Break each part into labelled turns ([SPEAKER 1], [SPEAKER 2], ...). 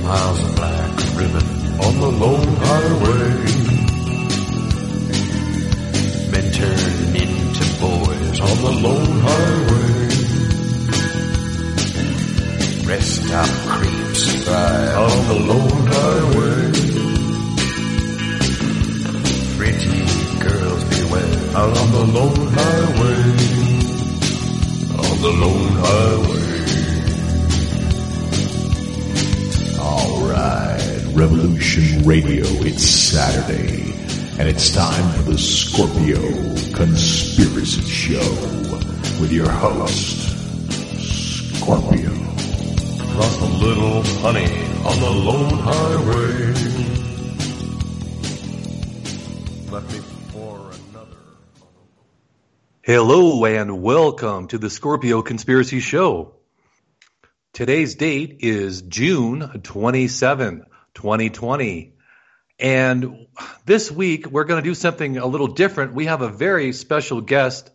[SPEAKER 1] miles of black ribbon on the lone highway. Men turn into boys on the lone highway. Rest stop creeps fly on the lone highway. Pretty girls beware out on the lone highway. On the lone highway.
[SPEAKER 2] Revolution Radio, it's Saturday, and it's time for the Scorpio Conspiracy Show with your host, Scorpio.
[SPEAKER 1] Lost a little honey on the lone highway. Left me for another.
[SPEAKER 3] Hello and welcome to the Scorpio Conspiracy Show. Today's date is June 27, 2020. And this week, we're going to do something a little different. We have a very special guest,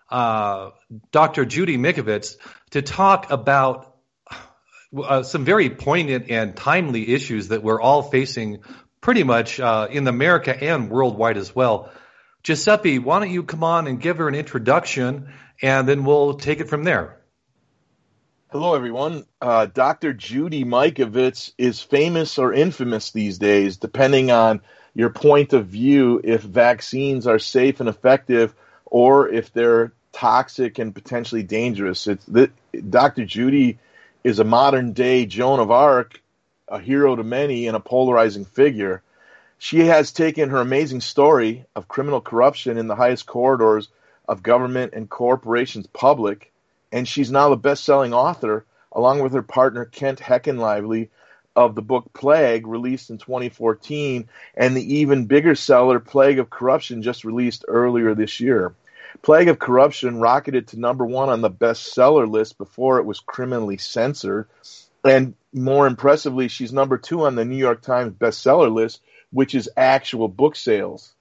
[SPEAKER 3] Dr. Judy Mikovits, to talk about some very poignant and timely issues that we're all facing pretty much in America and worldwide as well. Giuseppe, why don't you come on and give her an introduction, and then we'll take it from there.
[SPEAKER 4] Hello, everyone. Dr. Judy Mikovits is famous or infamous these days, depending on your point of view, if vaccines are safe and effective or if they're toxic and potentially dangerous. Dr. Judy is a modern-day Joan of Arc, a hero to many, and a polarizing figure. She has taken her amazing story of criminal corruption in the highest corridors of government and corporations public, and she's now the best-selling author, along with her partner Kent Heckenlively, of the book Plague, released in 2014, and the even bigger seller Plague of Corruption, just released earlier this year. Plague of Corruption rocketed to number one on the bestseller list before it was criminally censored, and more impressively, she's number two on the New York Times bestseller list, which is actual book sales.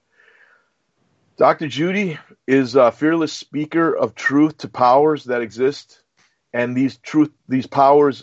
[SPEAKER 4] Dr. Judy is a fearless speaker of truth to powers that exist, and these powers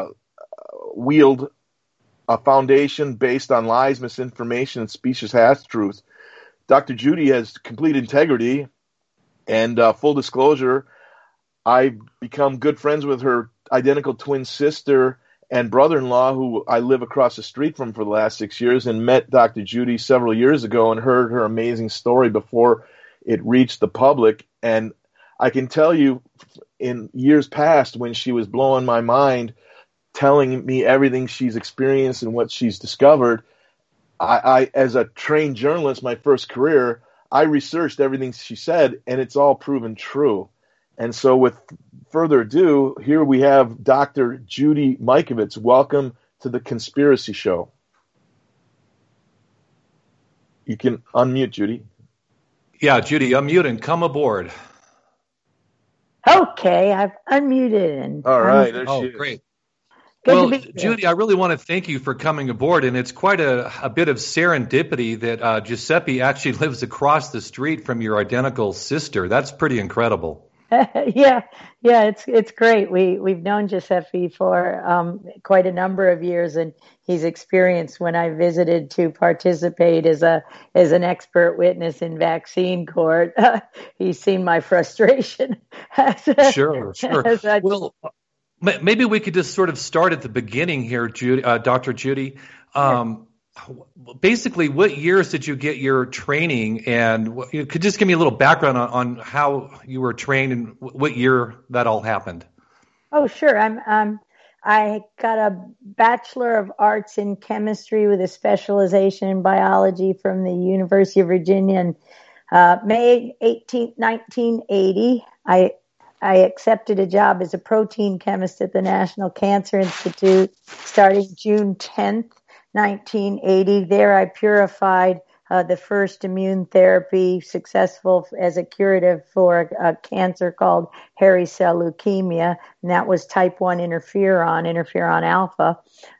[SPEAKER 4] wield a foundation based on lies, misinformation, and specious half-truths. Dr. Judy has complete integrity, and full disclosure, I've become good friends with her identical twin sister and brother-in-law, who I live across the street from for the last 6 years, and met Dr. Judy several years ago and heard her amazing story before it reached the public. And I can tell you, in years past, when she was blowing my mind, telling me everything she's experienced and what she's discovered, I as a trained journalist, my first career, I researched everything she said, and it's all proven true. And so with further ado, here we have Dr. Judy Mikovits. Welcome to the Conspiracy Show. You can unmute, Judy.
[SPEAKER 3] Yeah, Judy, unmute and come aboard.
[SPEAKER 5] Okay, I've unmuted. And
[SPEAKER 4] all right, there she is.
[SPEAKER 3] Great.
[SPEAKER 5] Good
[SPEAKER 3] well,
[SPEAKER 5] to be here.
[SPEAKER 3] Judy, I really want to thank you for coming aboard, and it's quite a bit of serendipity that Giuseppe actually lives across the street from your identical sister. That's pretty incredible.
[SPEAKER 5] Yeah, it's great. We've known Giuseppe for quite a number of years, and he's experienced when I visited to participate as an expert witness in vaccine court. He's seen my frustration.
[SPEAKER 3] Sure. Well, maybe we could just sort of start at the beginning here, Judy, Dr. Judy. Basically, what years did you get your training, and you could just give me a little background on how you were trained and what year that all happened?
[SPEAKER 5] Oh, sure. I got a Bachelor of Arts in Chemistry with a specialization in biology from the University of Virginia. And May 18th, 1980, I accepted a job as a protein chemist at the National Cancer Institute starting June 10th. 1980. There I purified the first immune therapy successful as a curative for a cancer called hairy cell leukemia, and that was type 1 interferon alpha.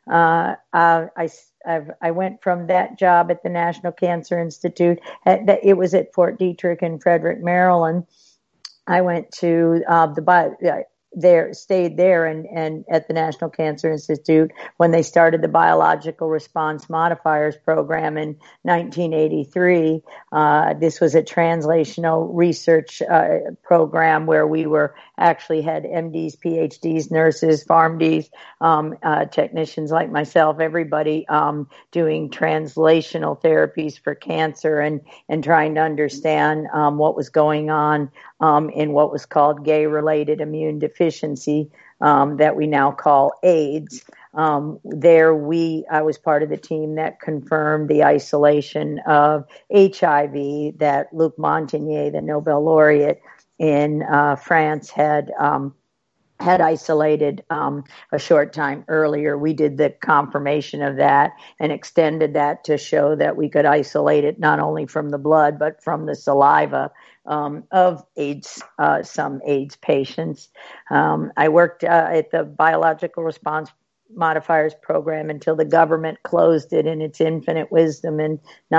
[SPEAKER 5] I went from that job at the National Cancer Institute. It was at Fort Detrick in Frederick, Maryland. I went to stayed there and at the National Cancer Institute when they started the Biological Response Modifiers program in 1983. This was a translational research program where we actually had MDs, PhDs, nurses, PharmDs, technicians like myself, everybody doing translational therapies for cancer and trying to understand what was going on in what was called gay-related immune deficiency that we now call AIDS. I was part of the team that confirmed the isolation of HIV that Luc Montagnier, the Nobel laureate in France, had isolated a short time earlier. We did the confirmation of that and extended that to show that we could isolate it not only from the blood but from the saliva of AIDS, some AIDS patients. I worked at the Biological Response Modifiers program until the government closed it in its infinite wisdom in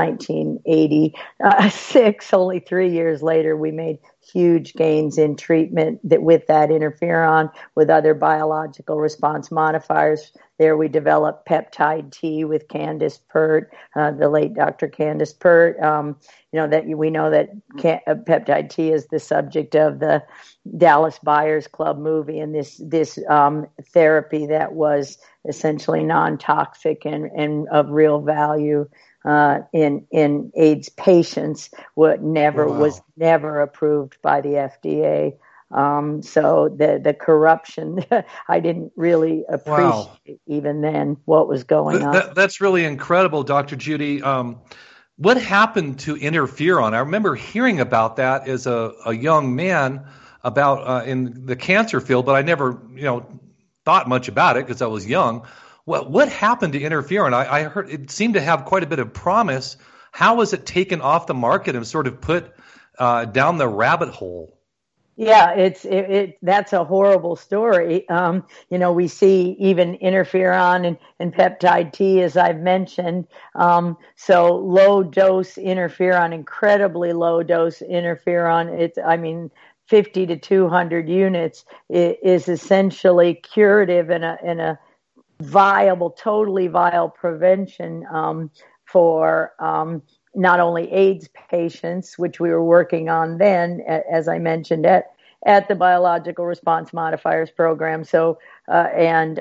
[SPEAKER 5] 1986. Only 3 years later, we made huge gains in treatment with that interferon, with other biological response modifiers. There we developed peptide T with Candace Pert, the late Dr. Candace Pert. We know that peptide T is the subject of the Dallas Buyers Club movie, and this therapy that was essentially non-toxic and of real value in AIDS patients was never approved by the FDA. So the corruption, I didn't really appreciate even then what was going on.
[SPEAKER 3] That's really incredible, Dr. Judy. What happened to interferon? I remember hearing about that as a young man about in the cancer field, but I never thought much about it because I was young. What happened to interferon? I heard it seemed to have quite a bit of promise. How was it taken off the market and sort of put down the rabbit hole?
[SPEAKER 5] Yeah, that's a horrible story. We see even interferon and peptide T, as I've mentioned. So low dose interferon, incredibly low dose interferon. 50 to 200 units is essentially curative and a totally viable prevention for not only AIDS patients, which we were working on then, as I mentioned, at the Biological Response Modifiers program. So, and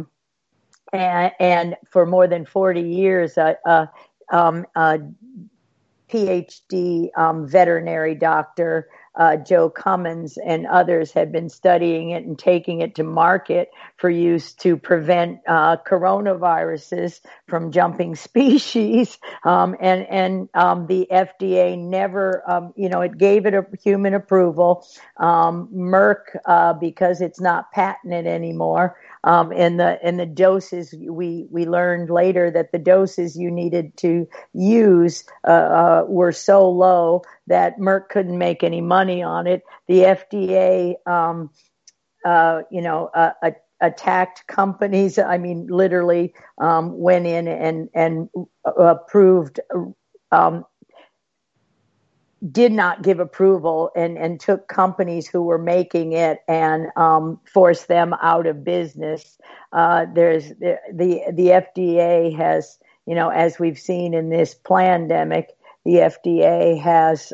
[SPEAKER 5] for more than 40 years, PhD veterinary doctor Joe Cummins and others had been studying it and taking it to market for use to prevent coronaviruses from jumping species. And the FDA never, it gave it a human approval. Merck, because it's not patented anymore, and the doses we learned later that the doses you needed to use were so low that Merck couldn't make any money on it. The FDA, attacked companies. Literally went in and approved. Did not give approval and took companies who were making it and forced them out of business. There's the FDA has, as we've seen in this pandemic, the FDA has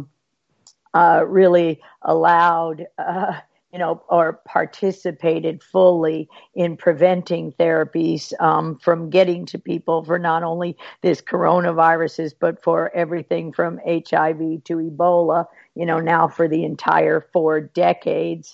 [SPEAKER 5] really allowed, or participated fully in preventing therapies from getting to people for not only this coronaviruses, but for everything from HIV to Ebola, now for the entire 4 decades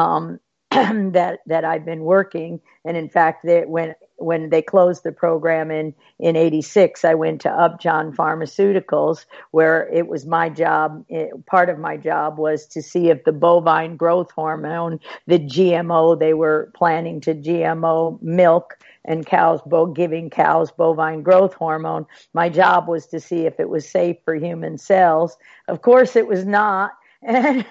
[SPEAKER 5] that I've been working. And in fact, when they closed the program in 86, I went to Upjohn Pharmaceuticals, where it was my job. Part of my job was to see if the bovine growth hormone, the GMO, they were planning to GMO milk and cows, giving cows bovine growth hormone. My job was to see if it was safe for human cells. Of course, it was not. And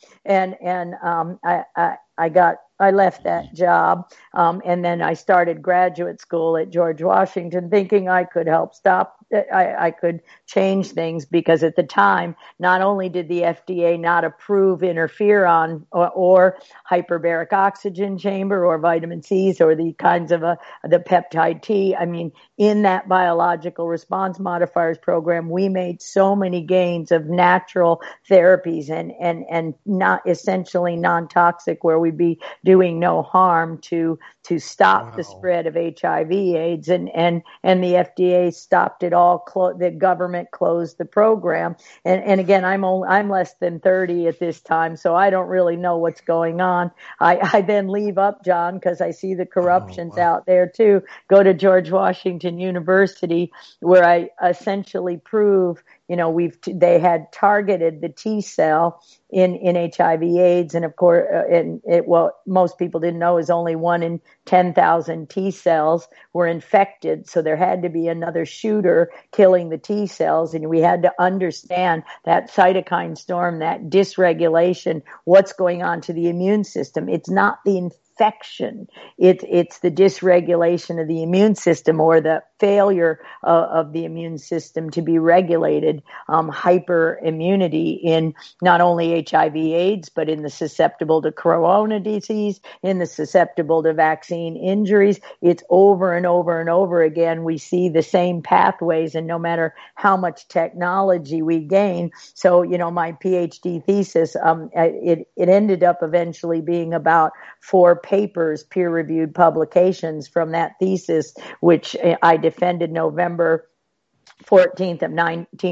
[SPEAKER 5] I left that job, and then I started graduate school at George Washington, thinking I could help stop I could change things, because at the time, not only did the FDA not approve interferon or hyperbaric oxygen chamber or vitamin C's or the kinds of the peptide T. I mean, in that biological response modifiers program, we made so many gains of natural therapies and not essentially non-toxic, where we'd be doing no harm to stop the spread of HIV/AIDS, and the FDA stopped it all. The government closed the program, and again, I'm less than 30 at this time, so I don't really know what's going on. I then leave Upjohn because I see the corruption's out there too. Go to George Washington University, where I essentially prove, they had targeted the T cell in HIV/AIDS, and of course, most people didn't know is only 1 in 10,000 T cells were infected, so there had to be another shooter killing the T cells, and we had to understand that cytokine storm, that dysregulation, what's going on to the immune system. It's not the infection, it's the dysregulation of the immune system, or the failure of the immune system to be regulated, hyperimmunity in not only HIV/AIDS, but in the susceptible to corona disease, in the susceptible to vaccine injuries. It's over and over and over again. We see the same pathways, and no matter how much technology we gain. So, my PhD thesis, it ended up eventually being about 4 papers, peer-reviewed publications from that thesis, which I defended November 14th of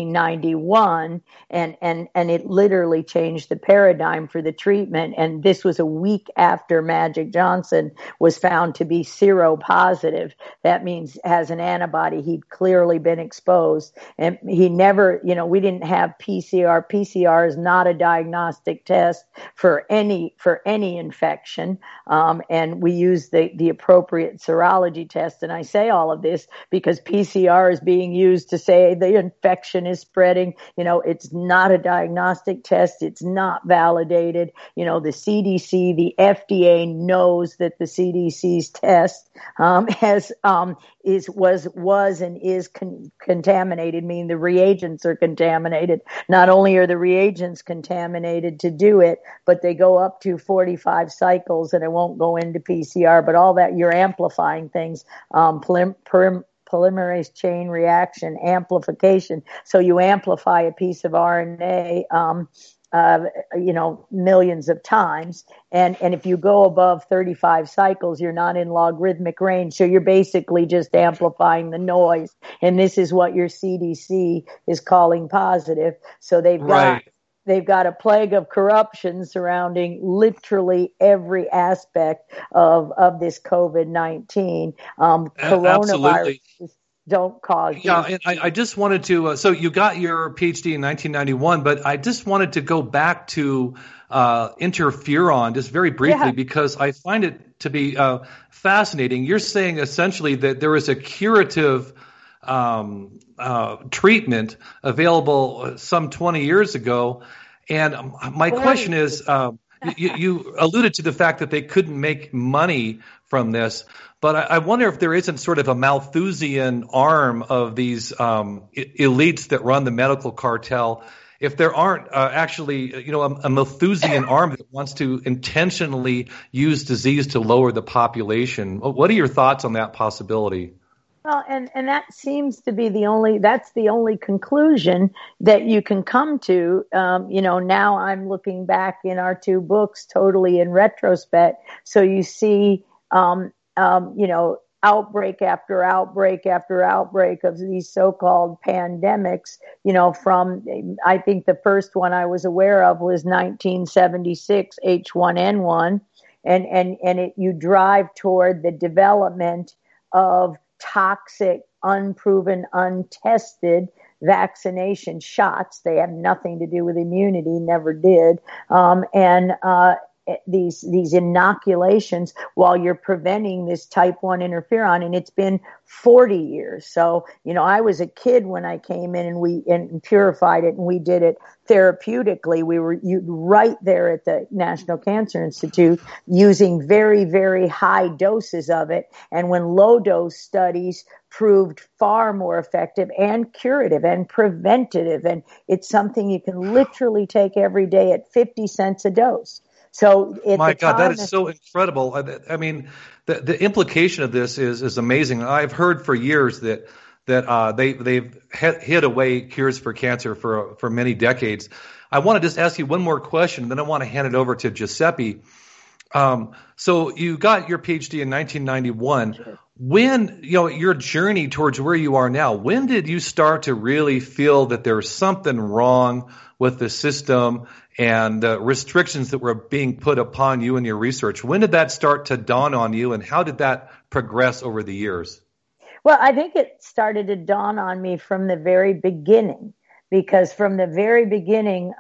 [SPEAKER 5] 1991, and it literally changed the paradigm for the treatment. And this was a week after Magic Johnson was found to be seropositive. That means as an antibody, he'd clearly been exposed, and he never, we didn't have PCR. PCR is not a diagnostic test for any infection, and we use the appropriate serology test. And I say all of this because PCR is being used to say the infection is spreading. It's not a diagnostic test. It's not validated. The CDC, the FDA knows that the CDC's test was and is contaminated, meaning the reagents are contaminated. Not only are the reagents contaminated to do it, but they go up to 45 cycles, and it won't go into PCR, but all that, you're amplifying things, polymerase chain reaction, amplification. So you amplify a piece of RNA, millions of times. And if you go above 35 cycles, you're not in logarithmic range. So you're basically just amplifying the noise. And this is what your CDC is calling positive. So they've got a plague of corruption surrounding literally every aspect of this COVID-19. Coronavirus don't cause.
[SPEAKER 3] Yeah, and I just wanted to. So you got your PhD in 1991, but I just wanted to go back to interferon just very briefly, because I find it to be fascinating. You're saying essentially that there is a curative treatment available some 20 years ago. And my question is, you alluded to the fact that they couldn't make money from this, but I wonder if there isn't sort of a Malthusian arm of these elites that run the medical cartel. If there aren't actually, a Malthusian arm that wants to intentionally use disease to lower the population. What are your thoughts on that possibility?
[SPEAKER 5] Well, and that seems to be the only conclusion that you can come to. Now I'm looking back in our 2 books totally in retrospect. So you see, outbreak after outbreak after outbreak of these so-called pandemics, from, I think the first one I was aware of was 1976 H1N1. And you drive toward the development of toxic, unproven, untested vaccination shots. They have nothing to do with immunity, never did. these inoculations while you're preventing this type 1 interferon, and it's been 40 years. So, I was a kid when I came in and purified it, and we did it therapeutically. We were right there at the National Cancer Institute using very, very high doses of it. And when low dose studies proved far more effective and curative and preventative, and it's something you can literally take every day at 50 cents a dose. So
[SPEAKER 3] my God, that is so incredible. I mean, the implication of this is amazing. I've heard for years that they've hid away cures for cancer for many decades. I want to just ask you one more question, then I want to hand it over to Giuseppe. So you got your PhD in 1991. Sure. When, your journey towards where you are now, when did you start to really feel that there was something wrong with the system and restrictions that were being put upon you in your research? When did that start to dawn on you, and how did that progress over the years?
[SPEAKER 5] Well, I think it started to dawn on me from the very beginning, because from the very beginning,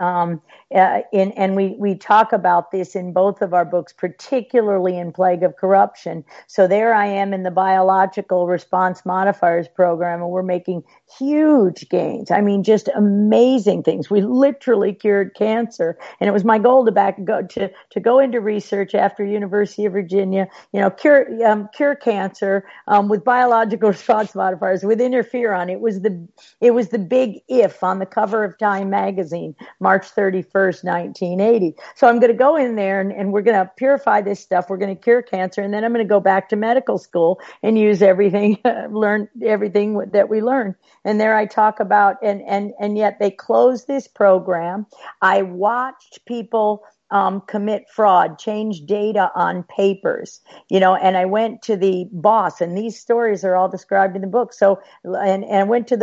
[SPEAKER 5] and we talk about this in both of our books, particularly in Plague of Corruption. So there I am in the biological response modifiers program, and we're making huge gains. I mean, just amazing things. We literally cured cancer, and it was my goal to go into research after University of Virginia, cure cancer with biological response modifiers with interferon. It was the big if on the cover of Time magazine, March 31st, 1980. So I'm going to go in there and we're going to purify this stuff. We're going to cure cancer. And then I'm going to go back to medical school and use everything, learn everything that we learned. And there I talk about, and yet they closed this program. I watched people commit fraud, change data on papers, and I went to the boss, and these stories are all described in the book. So, and I went to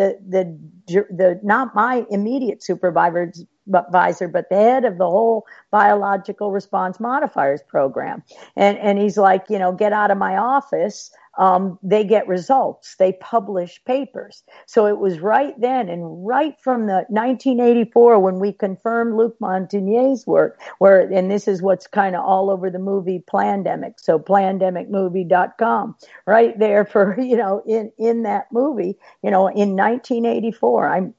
[SPEAKER 5] the not my immediate supervisor, but the head of the whole biological response modifiers program. And he's like, get out of my office. They get results. They publish papers. So it was right then, and right from the 1984 when we confirmed Luc Montagnier's work, and this is what's kind of all over the movie Plandemic. So plandemicmovie.com, right there for, in that movie, in 1984,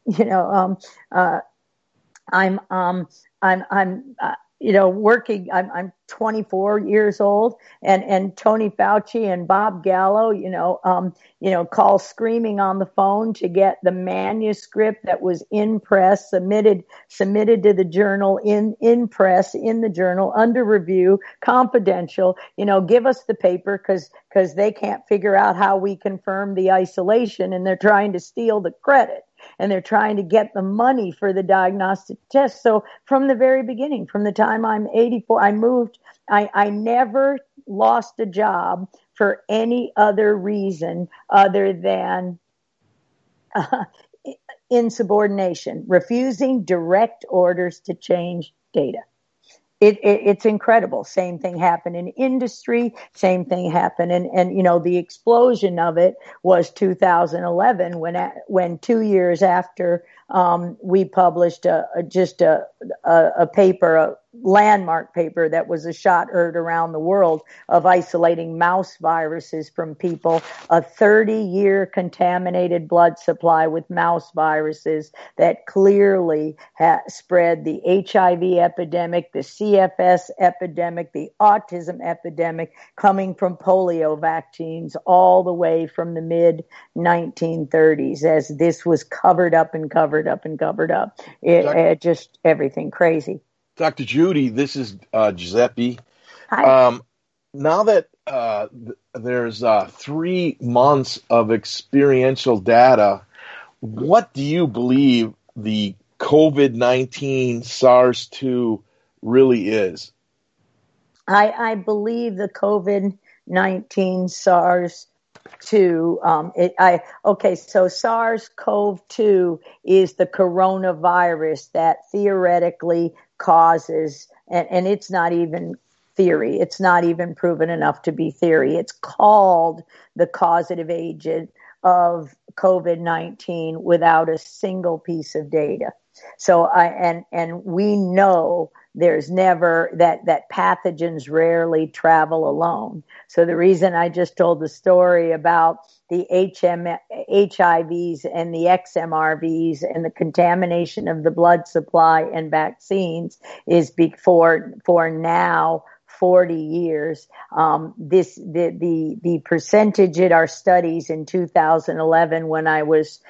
[SPEAKER 5] working, I'm 24 years old, and Tony Fauci and Bob Gallo, call screaming on the phone to get the manuscript that was in press submitted to the journal in press, in the journal, under review, confidential, give us the paper because they can't figure out how we confirm the isolation, and they're trying to steal the credit. And they're trying to get the money for the diagnostic test. So from the very beginning, from the time I'm 84, I moved. I never lost a job for any other reason other than insubordination, refusing direct orders to change data. It's incredible. Same thing happened in industry. Same thing happened. And the explosion of it was 2011 when 2 years after, we published a paper, a landmark paper that was a shot heard around the world of isolating mouse viruses from people, a 30-year contaminated blood supply with mouse viruses that clearly spread the HIV epidemic, the CFS epidemic, the autism epidemic coming from polio vaccines all the way from the mid-1930s, as this was covered up and covered up and covered up. It just everything crazy.
[SPEAKER 4] Dr. Judy, this is Giuseppe.
[SPEAKER 5] Hi.
[SPEAKER 4] Now that there's 3 months of experiential data, what do you believe the COVID-19 SARS-2 really is?
[SPEAKER 5] I believe the COVID-19 SARS-2. So SARS-CoV-2 is the coronavirus that theoretically causes, and it's not even theory. It's not even proven enough to be theory. It's called the causative agent of COVID-19 without a single piece of data. So and we know there's never that pathogens rarely travel alone. So the reason I just told the story about the HIVs and the XMRVs and the contamination of the blood supply and vaccines is for now 40 years. The percentage in our studies in 2011 when I was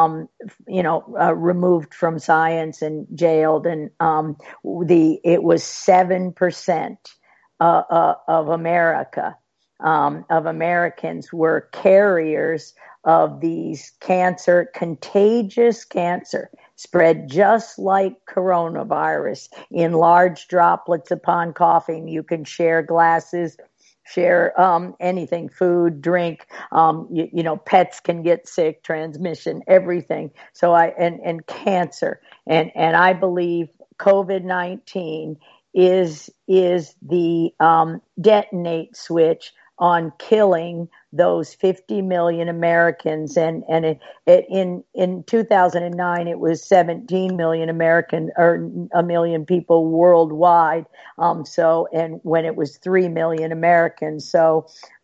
[SPEAKER 5] removed from science and jailed, and it was 7% of America, of Americans were carriers of these contagious cancer, spread just like coronavirus in large droplets upon coughing. You can share glasses, share anything, food, drink, pets can get sick, transmission, everything. So and cancer. And I believe COVID-19 is the detonate switch on killing those 50 million Americans, and in 2009 it was 17 million a million people worldwide. And when it was 3 million Americans, so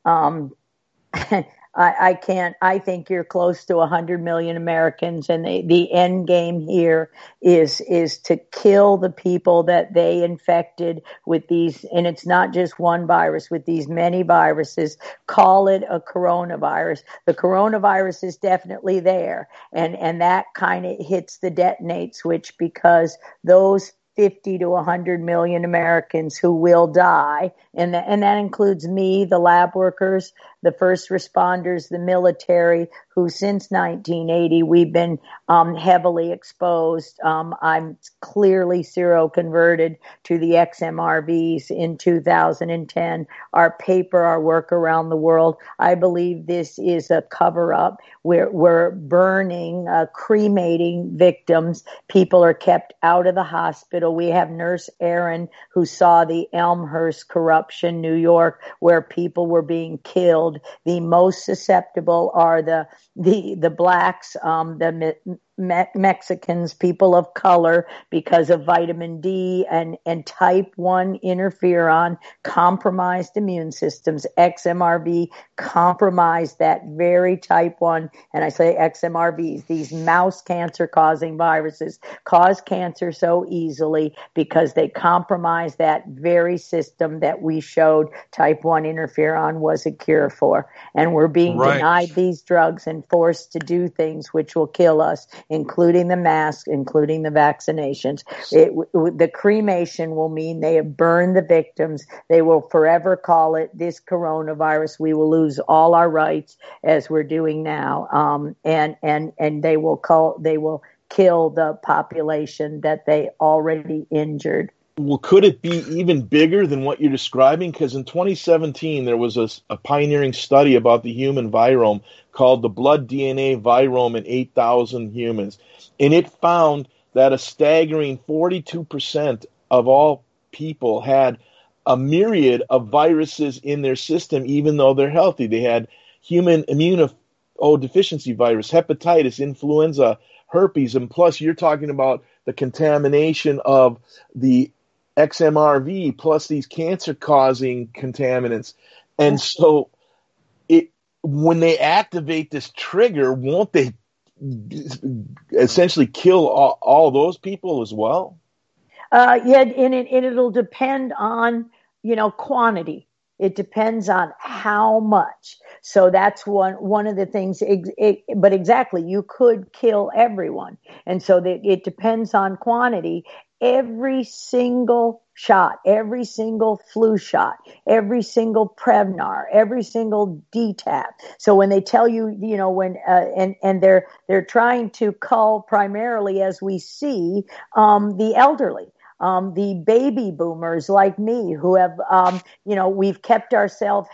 [SPEAKER 5] I think you're close to 100 million Americans, and the end game here is to kill the people that they infected with these, and it's not just one virus, with these many viruses. Call it a coronavirus. The coronavirus is definitely there, and that kind of hits the detonate switch, because those 50 to 100 million Americans who will die, and that includes me, the lab workers, the first responders, the military, who since 1980 we've been heavily exposed. I'm clearly seroconverted to the XMRVs in 2010. Our paper, our work around the world, I believe this is a cover-up. We're burning, cremating victims. People are kept out of the hospital. We have Nurse Erin, who saw the Elmhurst corruption, New York, where people were being killed. The most susceptible are the blacks, the Mexicans, people of color, because of vitamin D and type 1 interferon, compromised immune systems. XMRV compromised that very type 1, and I say XMRVs, these mouse cancer causing viruses cause cancer so easily because they compromise that very system that we showed type 1 interferon was a cure for. And we're being denied these drugs and forced to do things which will kill us, including the mask, including the vaccinations. The cremation will mean they have burned the victims. They will forever call it this coronavirus. We will lose all our rights as we're doing now. And they will kill the population that they already injured.
[SPEAKER 4] Well, could it be even bigger than what you're describing? Because in 2017, there was a pioneering study about the human virome called the blood DNA virome in 8,000 humans. And it found that a staggering 42% of all people had a myriad of viruses in their system, even though they're healthy. They had human immunodeficiency virus, hepatitis, influenza, herpes, and plus you're talking about the contamination of the XMRV plus these cancer-causing contaminants. And so when they activate this trigger, won't they essentially kill all those people as well?
[SPEAKER 5] Yeah, and it'll depend on, quantity. It depends on how much. So that's one of the things. But exactly, you could kill everyone. And so it depends on quantity. Every single shot, every single flu shot, every single Prevnar, every single DTaP. So when they tell you, and they're trying to cull primarily, as we see, the elderly. The baby boomers like me who have, we've kept ourselves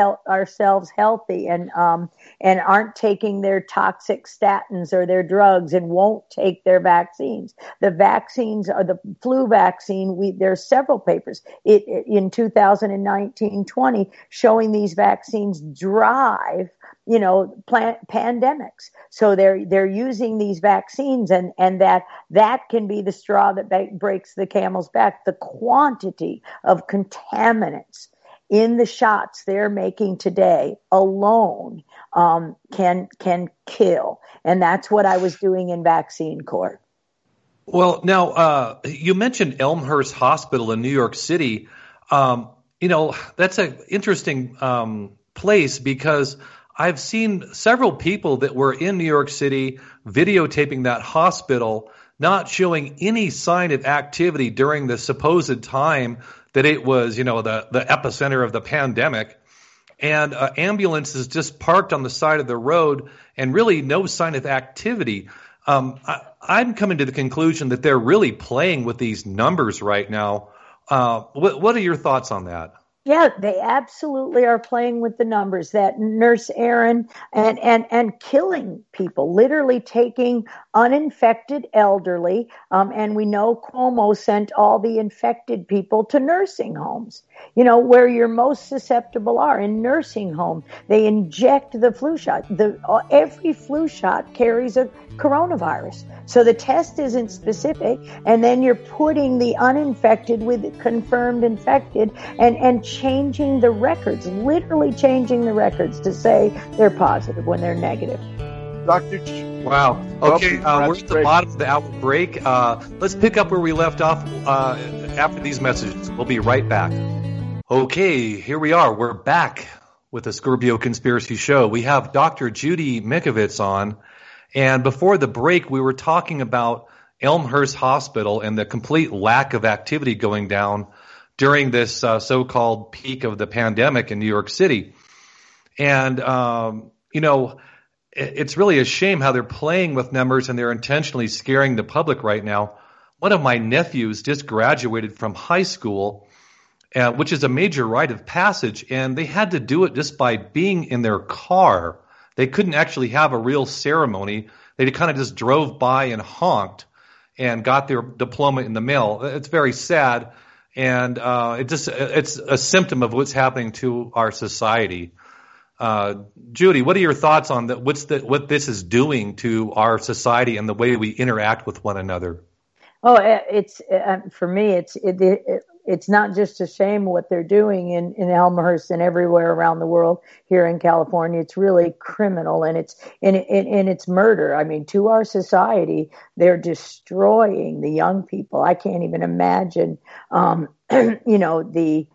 [SPEAKER 5] healthy and aren't taking their toxic statins or their drugs and won't take their vaccines. The vaccines are the flu vaccine. There's several papers in 2019-20 showing these vaccines drive pandemics. So they're using these vaccines, and that can be the straw that breaks the camel's back. The quantity of contaminants in the shots they're making today alone can kill, and that's what I was doing in Vaccine Corps.
[SPEAKER 3] Well, now you mentioned Elmhurst Hospital in New York City. That's an interesting place because I've seen several people that were in New York City videotaping that hospital, not showing any sign of activity during the supposed time that it was, the epicenter of the pandemic. And ambulances just parked on the side of the road and really no sign of activity. I'm coming to the conclusion that they're really playing with these numbers right now. What are your thoughts on that?
[SPEAKER 5] Yeah, they absolutely are playing with the numbers. That Nurse Erin and killing people, literally taking uninfected elderly. And we know Cuomo sent all the infected people to nursing homes, where you're most susceptible are in nursing home. They inject the flu shot. Every flu shot carries a coronavirus. So the test isn't specific. And then you're putting the uninfected with confirmed infected and changing the records, literally changing the records to say they're positive when they're negative.
[SPEAKER 4] Dr.
[SPEAKER 3] Wow. Okay, we're at the bottom of the hour break. Let's pick up where we left off after these messages. We'll be right back. Okay, here we are. We're back with the Scorpio Conspiracy Show. We have Dr. Judy Mikovits on. And before the break, we were talking about Elmhurst Hospital and the complete lack of activity going down during this so-called peak of the pandemic in New York City. And, it's really a shame how they're playing with numbers and they're intentionally scaring the public right now. One of my nephews just graduated from high school, which is a major rite of passage, and they had to do it just by being in their car. They couldn't actually have a real ceremony. They kind of just drove by and honked and got their diploma in the mail. It's very sad, and it's a symptom of what's happening to our society. Judy, what are your thoughts on that? What this is doing to our society and the way we interact with one another?
[SPEAKER 5] Oh, it's for me. It's not just a shame what they're doing in Elmhurst and everywhere around the world. Here in California, it's really criminal, and it's murder. I mean, to our society, they're destroying the young people. I can't even imagine, the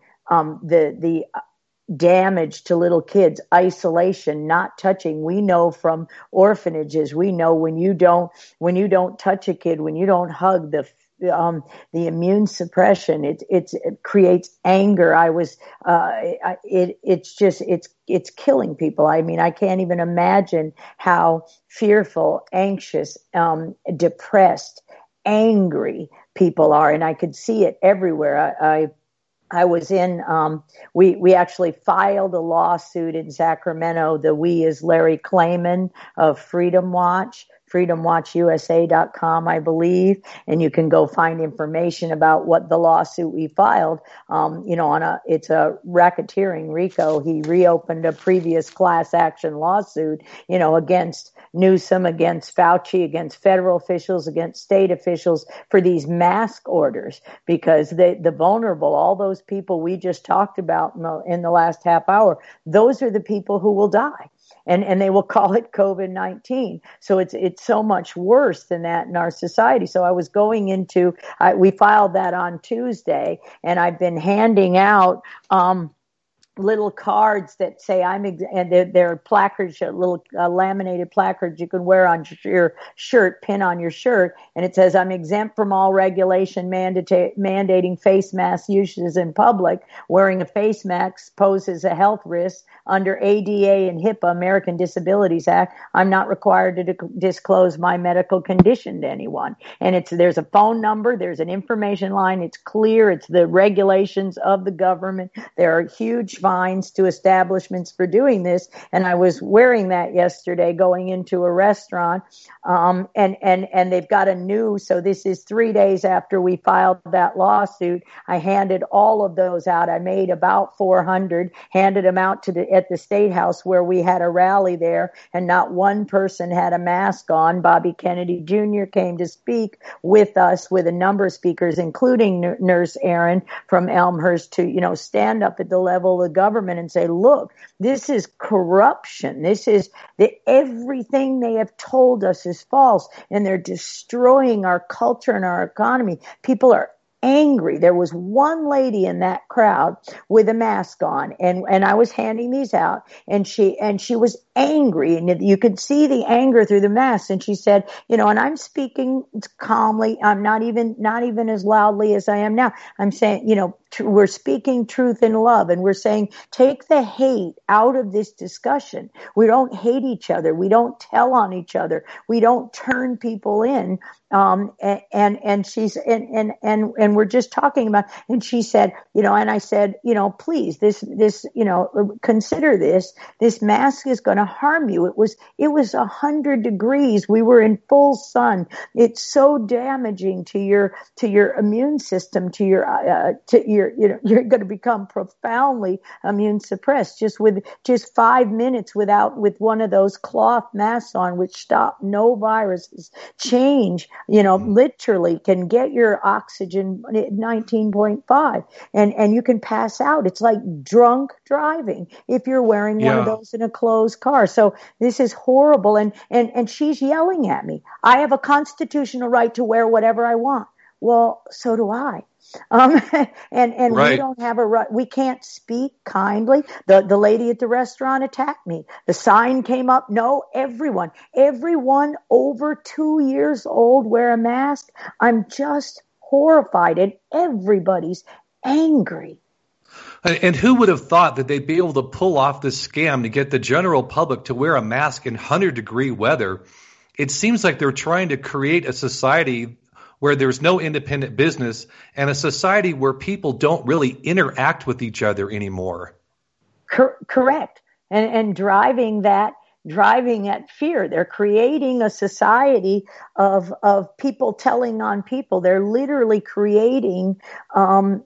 [SPEAKER 5] damage to little kids, isolation, not touching. We know from orphanages, we know when you don't touch a kid, when you don't hug, the immune suppression, it creates anger. It's killing people. I mean, I can't even imagine how fearful, anxious, depressed, angry people are. And I could see it everywhere. I was in, we actually filed a lawsuit in Sacramento. The we is Larry Klayman of Freedom Watch, freedomwatchusa.com, I believe. And you can go find information about what the lawsuit we filed. It's a racketeering RICO. He reopened a previous class action lawsuit, against Newsom, against Fauci, against federal officials, against state officials for these mask orders, because the vulnerable, all those people we just talked about in the last half hour, those are the people who will die. And they will call it COVID-19. So it's so much worse than that in our society. So I was going into, we filed that on Tuesday, and I've been handing out little cards that say and they're placards, little laminated placards you can wear on your shirt, pin on your shirt, and it says, "I'm exempt from all regulation mandating face mask uses in public. Wearing a face mask poses a health risk under ADA and HIPAA, American Disabilities Act. I'm not required to disclose my medical condition to anyone." And there's a phone number, there's an information line, it's clear, it's the regulations of the government. There are huge fines to establishments for doing this. And I was wearing that yesterday going into a restaurant. And they've got a new, so this is 3 days after we filed that lawsuit. I handed all of those out. I made about 400, handed them out at the State House where we had a rally there, and not one person had a mask on. Bobby Kennedy Jr. came to speak with us, with a number of speakers, including Nurse Aaron from Elmhurst, to, stand up at the level of the government and say, look, this is corruption. This is everything they have told us is false, and they're destroying our culture and our economy. People are angry. There was one lady in that crowd with a mask on, and I was handing these out, and she was angry, and you could see the anger through the mask. And she said, and I'm speaking calmly. I'm not even as loudly as I am now. I'm saying, we're speaking truth in love, and we're saying, take the hate out of this discussion. We don't hate each other. We don't tell on each other. We don't turn people in. And she's, and we're just talking about, and she said, and I said, please, this, consider this mask is going to harm you. It was 100 degrees. We were in full sun. It's so damaging to your immune system, you're going to become profoundly immune suppressed with 5 minutes with one of those cloth masks on, which stop no viruses. Change, literally can get your oxygen at 19.5, and you can pass out. It's like drunk driving if you're wearing one of those in a closed car. So this is horrible. And she's yelling at me. I have a constitutional right to wear whatever I want. Well, so do I. And right. We don't have a right. We can't speak kindly. The lady at the restaurant attacked me. The sign came up. No, everyone over 2 years old wear a mask. I'm just horrified, and everybody's angry.
[SPEAKER 3] And who would have thought that they'd be able to pull off this scam to get the general public to wear a mask in 100-degree weather? It seems like they're trying to create a society where there's no independent business, and a society where people don't really interact with each other anymore.
[SPEAKER 5] Correct. And driving at fear. They're creating a society of people telling on people. They're literally creating, a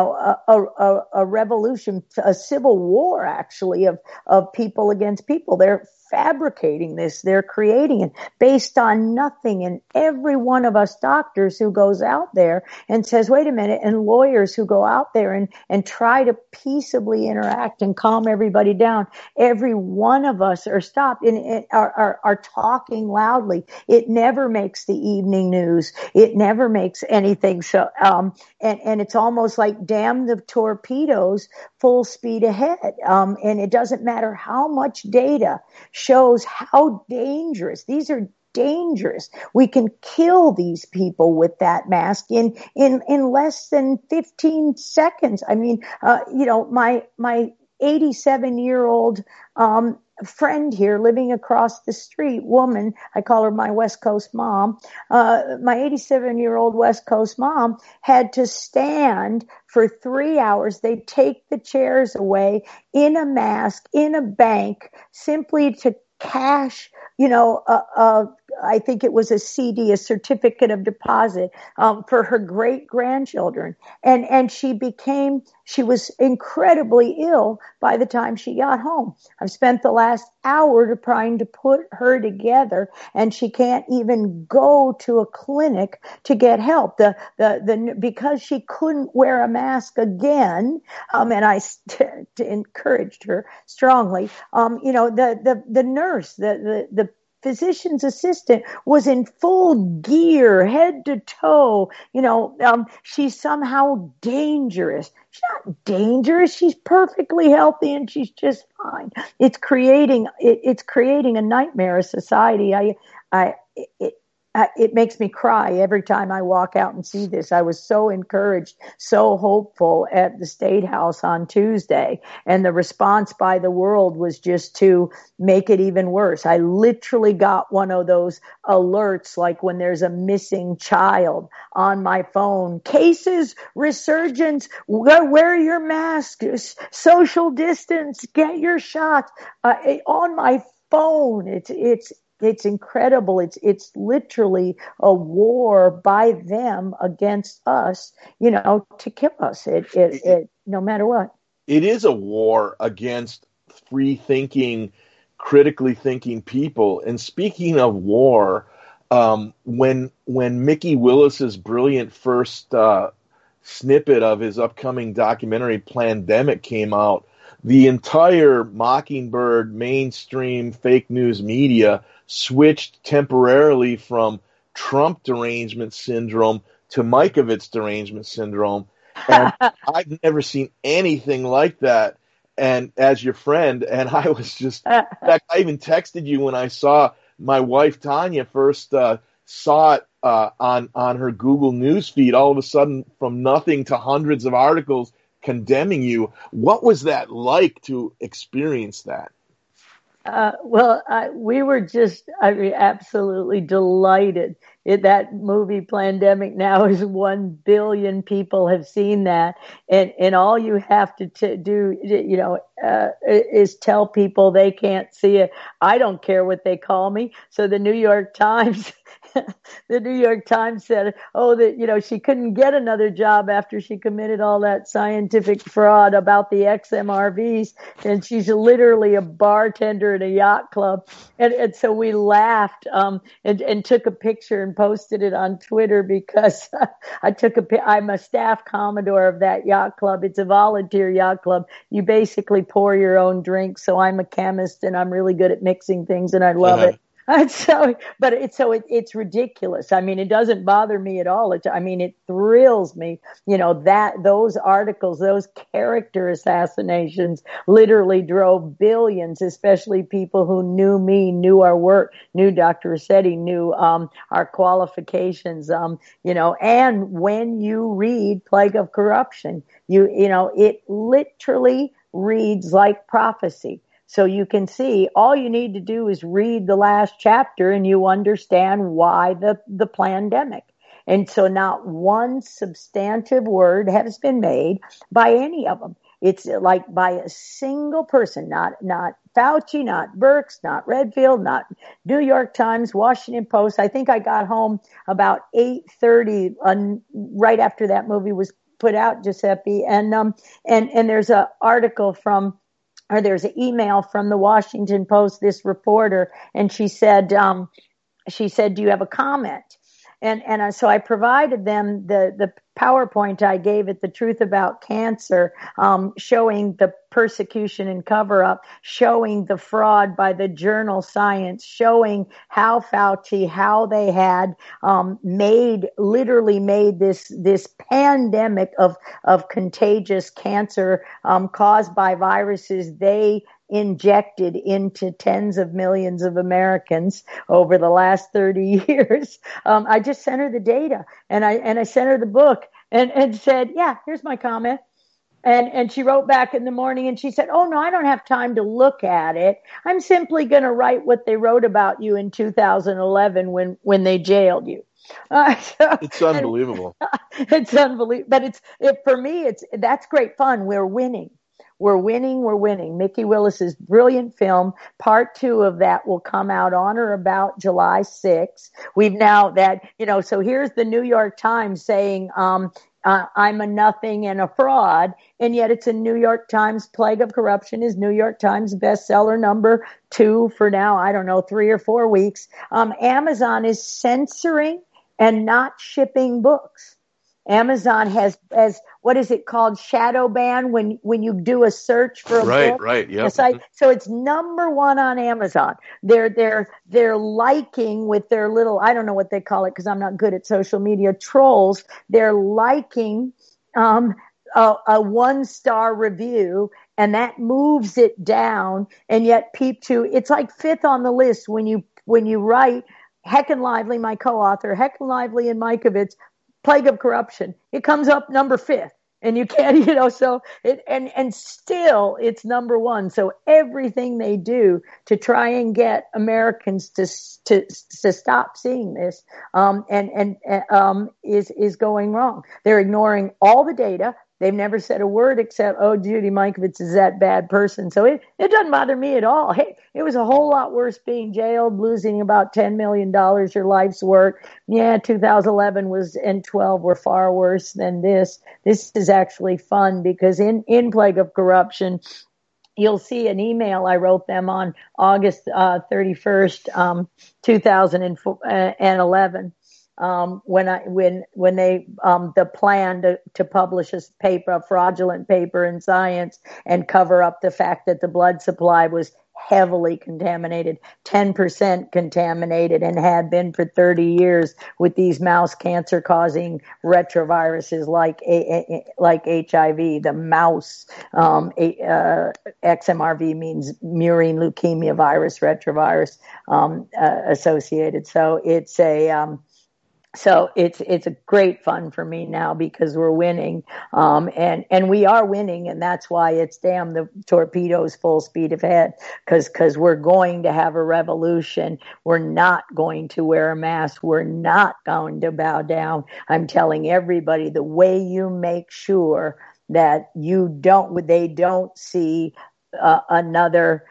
[SPEAKER 5] revolution, a civil war, actually, of people against people. They're fabricating this. They're creating it based on nothing. And every one of us doctors who goes out there and says, wait a minute, and lawyers who go out there and try to peaceably interact and calm everybody down, every one of us are stopped and are talking loudly. It never makes the evening news. It never makes anything. So, and it's almost like damn the torpedoes, full speed ahead. And it doesn't matter how much data shows how dangerous. These are dangerous. We can kill these people with that mask in less than 15 seconds. I mean, my 87-year-old friend here living across the street, woman, I call her my West Coast mom, my 87-year-old West Coast mom had to stand for 3 hours. They take the chairs away in a mask, in a bank, simply to cash, I think it was a CD, a certificate of deposit, for her great grandchildren. And she was incredibly ill by the time she got home. I've spent the last hour trying to put her together, and she can't even go to a clinic to get help. Because she couldn't wear a mask again, and I encouraged her strongly. The nurse, the physician's assistant was in full gear, head to toe. She's somehow dangerous. She's not dangerous. She's perfectly healthy and she's just fine. It's creating a nightmare society. it makes me cry every time I walk out and see this. I was so encouraged, so hopeful at the State House on Tuesday, and the response by the world was just to make it even worse. I literally got one of those alerts, like when there's a missing child, on my phone. Cases, resurgence, wear your mask, social distance, get your shot. On my phone, it's incredible. It's literally a war by them against us, to kill us. It no matter what.
[SPEAKER 4] It is a war against free thinking, critically thinking people. And speaking of war, when Mickey Willis's brilliant first snippet of his upcoming documentary Plandemic came out, the entire Mockingbird mainstream fake news media switched temporarily from Trump derangement syndrome to Mikovits derangement syndrome. And I've never seen anything like that. And as your friend, and I was just, in fact, I even texted you when I saw my wife Tanya first saw it on her Google News feed, all of a sudden from nothing to hundreds of articles condemning you. What was that like to experience that?
[SPEAKER 5] We were just, absolutely delighted. That movie Plandemic now is 1 billion people have seen that. And all you have to do, is tell people they can't see it. I don't care what they call me. So the New York Times said, that, she couldn't get another job after she committed all that scientific fraud about the XMRVs. And she's literally a bartender at a yacht club. And so we laughed, and took a picture and posted it on Twitter because I'm a staff commodore of that yacht club. It's a volunteer yacht club. You basically pour your own drink. So I'm a chemist and I'm really good at mixing things and I love it. It's ridiculous. I mean, it doesn't bother me at all. It thrills me, that those articles, those character assassinations literally drove billions, especially people who knew me, knew our work, knew Dr. Rossetti, knew our qualifications, and when you read Plague of Corruption, it literally reads like prophecy. So you can see all you need to do is read the last chapter and you understand why the pandemic. And so not one substantive word has been made by any of them. It's like by a single person, not Fauci, not Birx, not Redfield, not New York Times, Washington Post. I think I got home about 8:30 right after that movie was put out, Giuseppe. And there's an article there's an email from the Washington Post, this reporter, and she said, do you have a comment? And so I provided them the PowerPoint I gave it, The Truth About Cancer, showing the persecution and cover-up, showing the fraud by the journal Science, showing how Fauci, how they had literally made this pandemic of contagious cancer caused by viruses they injected into tens of millions of Americans over the last 30 years. I just sent her the data and I sent her the book and said, yeah, here's my comment. And she wrote back in the morning and she said, oh no, I don't have time to look at it. I'm simply going to write what they wrote about you in 2011 when they jailed you.
[SPEAKER 4] It's unbelievable.
[SPEAKER 5] It's unbelievable. But for me, that's great fun. We're winning. We're winning. Mickey Willis's brilliant film, part 2 of that will come out on or about July 6th. We've now so here's the New York Times saying, I'm a nothing and a fraud. And yet it's a New York Times. Plague of Corruption is New York Times bestseller number 2 for now, I don't know, 3 or 4 weeks. Amazon is censoring and not shipping books. Amazon has what is it called? Shadow ban when you do a search for a book.
[SPEAKER 3] Right, yeah.
[SPEAKER 5] So it's number 1 on Amazon. They're liking with their little, I don't know what they call it because I'm not good at social media, trolls. They're liking a 1-star review and that moves it down. And yet it's like 5th on the list when you write Heckin Lively, my co-author, Heckin Lively and Mikovits, Plague of Corruption. It comes up number 5th. And you can't, so and still it's number 1. So everything they do to try and get Americans to stop seeing this, is going wrong. They're ignoring all the data. They've never said a word except, oh, Judy Mikovits is that bad person. So it doesn't bother me at all. Hey, it was a whole lot worse being jailed, losing about $10 million, your life's work. Yeah, 2011 and 12 were far worse than this. This is actually fun because in Plague of Corruption, you'll see an email I wrote them on August 31st, 2011. When they the plan to publish a paper, a fraudulent paper in Science, and cover up the fact that the blood supply was heavily contaminated, 10% contaminated, and had been for 30 years with these mouse cancer causing retroviruses like HIV. The mouse XMRV means murine leukemia virus, retrovirus associated. So it's it's a great fun for me now because we're winning, and we are winning, and that's why it's damn the torpedoes full speed ahead, because we're going to have a revolution. We're not going to wear a mask. We're not going to bow down. I'm telling everybody, the way you make sure that they don't see another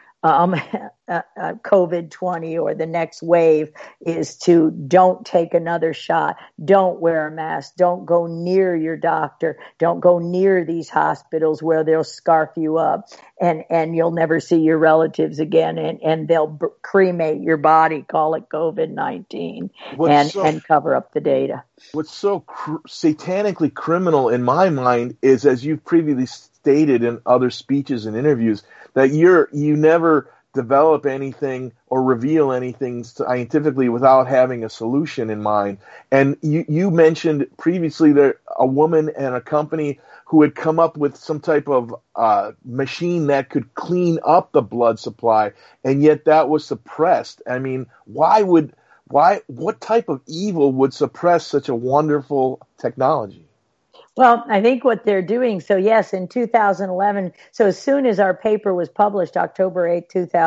[SPEAKER 5] COVID-20 or the next wave is to don't take another shot. Don't wear a mask. Don't go near your doctor. Don't go near these hospitals where they'll scarf you up and you'll never see your relatives again and they'll cremate your body, call it COVID-19 and cover up the data.
[SPEAKER 4] What's so satanically criminal in my mind is, as you've previously stated in other speeches and interviews, that you never develop anything or reveal anything scientifically without having a solution in mind. And you mentioned previously that a woman and a company who had come up with some type of machine that could clean up the blood supply, and yet that was suppressed. I mean, what type of evil would suppress such a wonderful technology?
[SPEAKER 5] Well, I think what they're doing, so yes, in 2011, so as soon as our paper was published, October 8,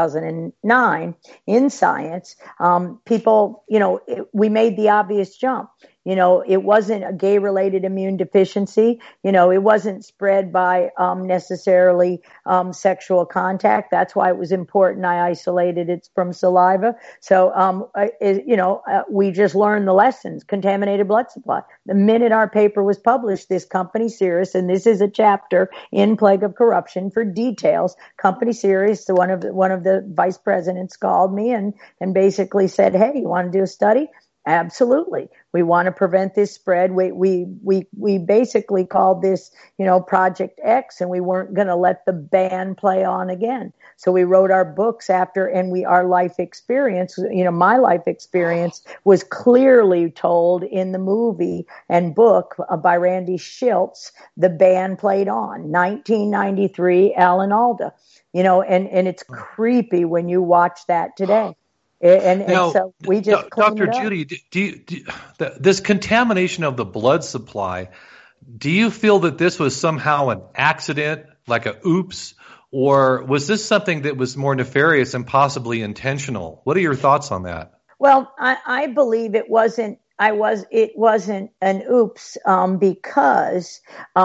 [SPEAKER 5] 2009, in Science, people, we made the obvious jump. It wasn't a gay-related immune deficiency. It wasn't spread by necessarily sexual contact. That's why it was important I isolated it from saliva. So, we just learned the lessons. Contaminated blood supply. The minute our paper was published, this company, Cirrus, and this is a chapter in Plague of Corruption for details. Company Cirrus, one of the vice presidents called me and basically said, "Hey, you want to do a study?" Absolutely. We want to prevent this spread. We basically called this, Project X, and we weren't going to let the ban play on again. So we wrote our books after, and our life experience, my life experience was clearly told in the movie and book by Randy Shilts. The ban played on 1993, Alan Alda, and it's creepy when you watch that today. And so we just
[SPEAKER 3] Dr. Judy, this contamination of the blood supply, do you feel that this was somehow an accident, like a oops, or was this something that was more nefarious and possibly intentional? What are your thoughts on that?
[SPEAKER 5] Well, I believe it wasn't. It wasn't an oops because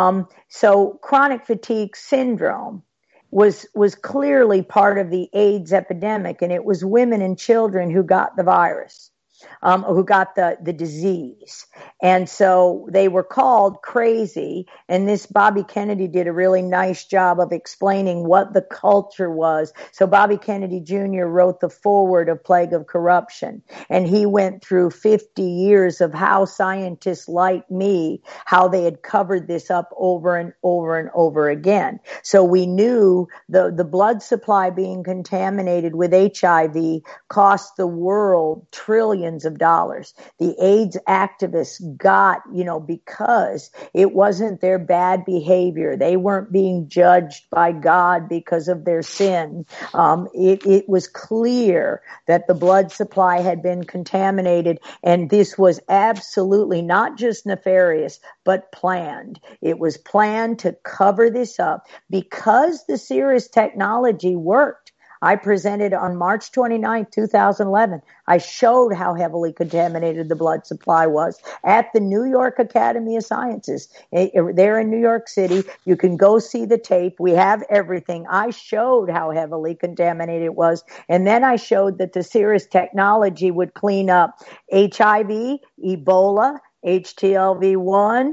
[SPEAKER 5] so chronic fatigue syndrome was clearly part of the AIDS epidemic, and it was women and children who got the virus, who got the disease. And so they were called crazy. And this Bobby Kennedy did a really nice job of explaining what the culture was. So Bobby Kennedy Jr. wrote the foreword of Plague of Corruption. And he went through 50 years of how scientists like me, how they had covered this up over and over and over again. So we knew the blood supply being contaminated with HIV cost the world trillions millions of dollars. The AIDS activists got, because it wasn't their bad behavior. They weren't being judged by God because of their sin. It was clear that the blood supply had been contaminated, and this was absolutely not just nefarious, but planned. It was planned to cover this up because the Ceres technology worked. I presented on March 29, 2011. I showed how heavily contaminated the blood supply was at the New York Academy of Sciences. There in New York City. You can go see the tape. We have everything. I showed how heavily contaminated it was. And then I showed that the Ceres technology would clean up HIV, Ebola, HTLV1,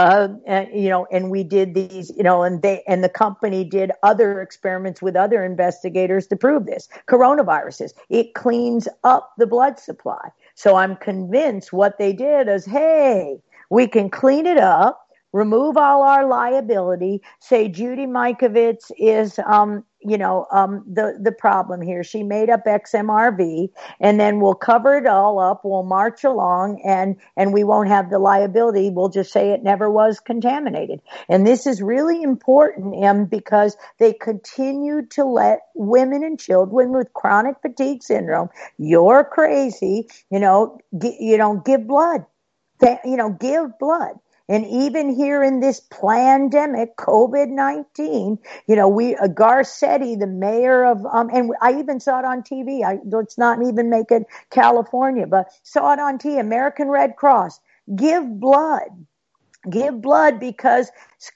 [SPEAKER 5] and we did these, and the company did other experiments with other investigators to prove this. Coronaviruses, it cleans up the blood supply. So I'm convinced what they did is, hey, we can clean it up, remove all our liability, say Judy Mikovits is, the problem here. She made up XMRV, and then we'll cover it all up. We'll march along, and we won't have the liability. We'll just say it never was contaminated. And this is really important, because they continue to let women and children with chronic fatigue syndrome, you're crazy, give blood, give blood. And even here in this pandemic, COVID-19, Garcetti, the mayor of, and I even saw it on TV. Let's not even make it California, but saw it on TV. American Red Cross, give blood. Give blood because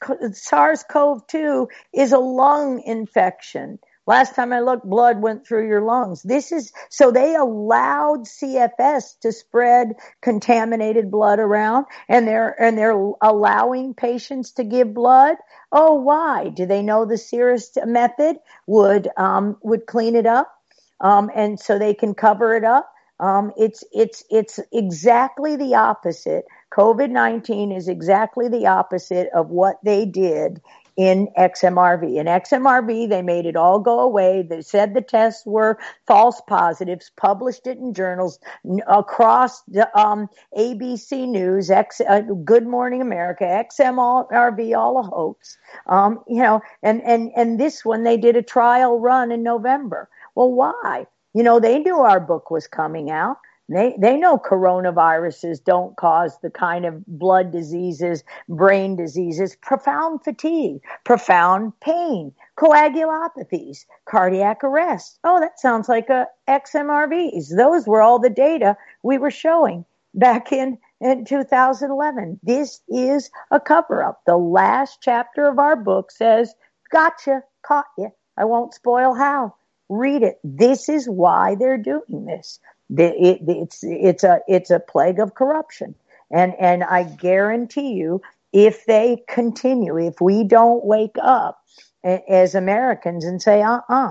[SPEAKER 5] SARS-CoV-2 is a lung infection. Last time I looked, blood went through your lungs. So they allowed CFS to spread contaminated blood around, and they're allowing patients to give blood. Oh, why? Do they know the Ceres method would clean it up? And so they can cover it up. It's exactly the opposite. COVID-19 is exactly the opposite of what they did in XMRV. In XMRV, they made it all go away. They said the tests were false positives, published it in journals across the ABC News, Good Morning America, XMRV, all a hoax. And this one, they did a trial run in November. Well, why? They knew our book was coming out. They know coronaviruses don't cause the kind of blood diseases, brain diseases, profound fatigue, profound pain, coagulopathies, cardiac arrest. Oh, that sounds like XMRVs. Those were all the data we were showing back in 2011. This is a cover-up. The last chapter of our book says, gotcha, caught you. I won't spoil how. Read it. This is why they're doing this. It's a plague of corruption. And I guarantee you, if they continue, if we don't wake up as Americans and say,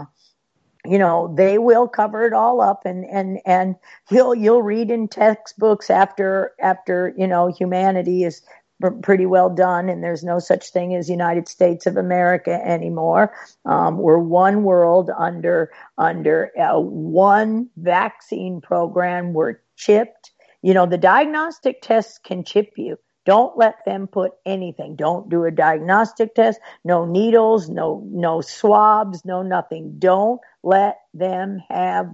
[SPEAKER 5] they will cover it all up, and you'll read in textbooks after humanity is pretty well done, and there's no such thing as United States of America anymore. We're one world under one vaccine program. We're chipped. The diagnostic tests can chip you. Don't let them put anything. Don't do a diagnostic test. No needles, no swabs, no nothing. Don't let them have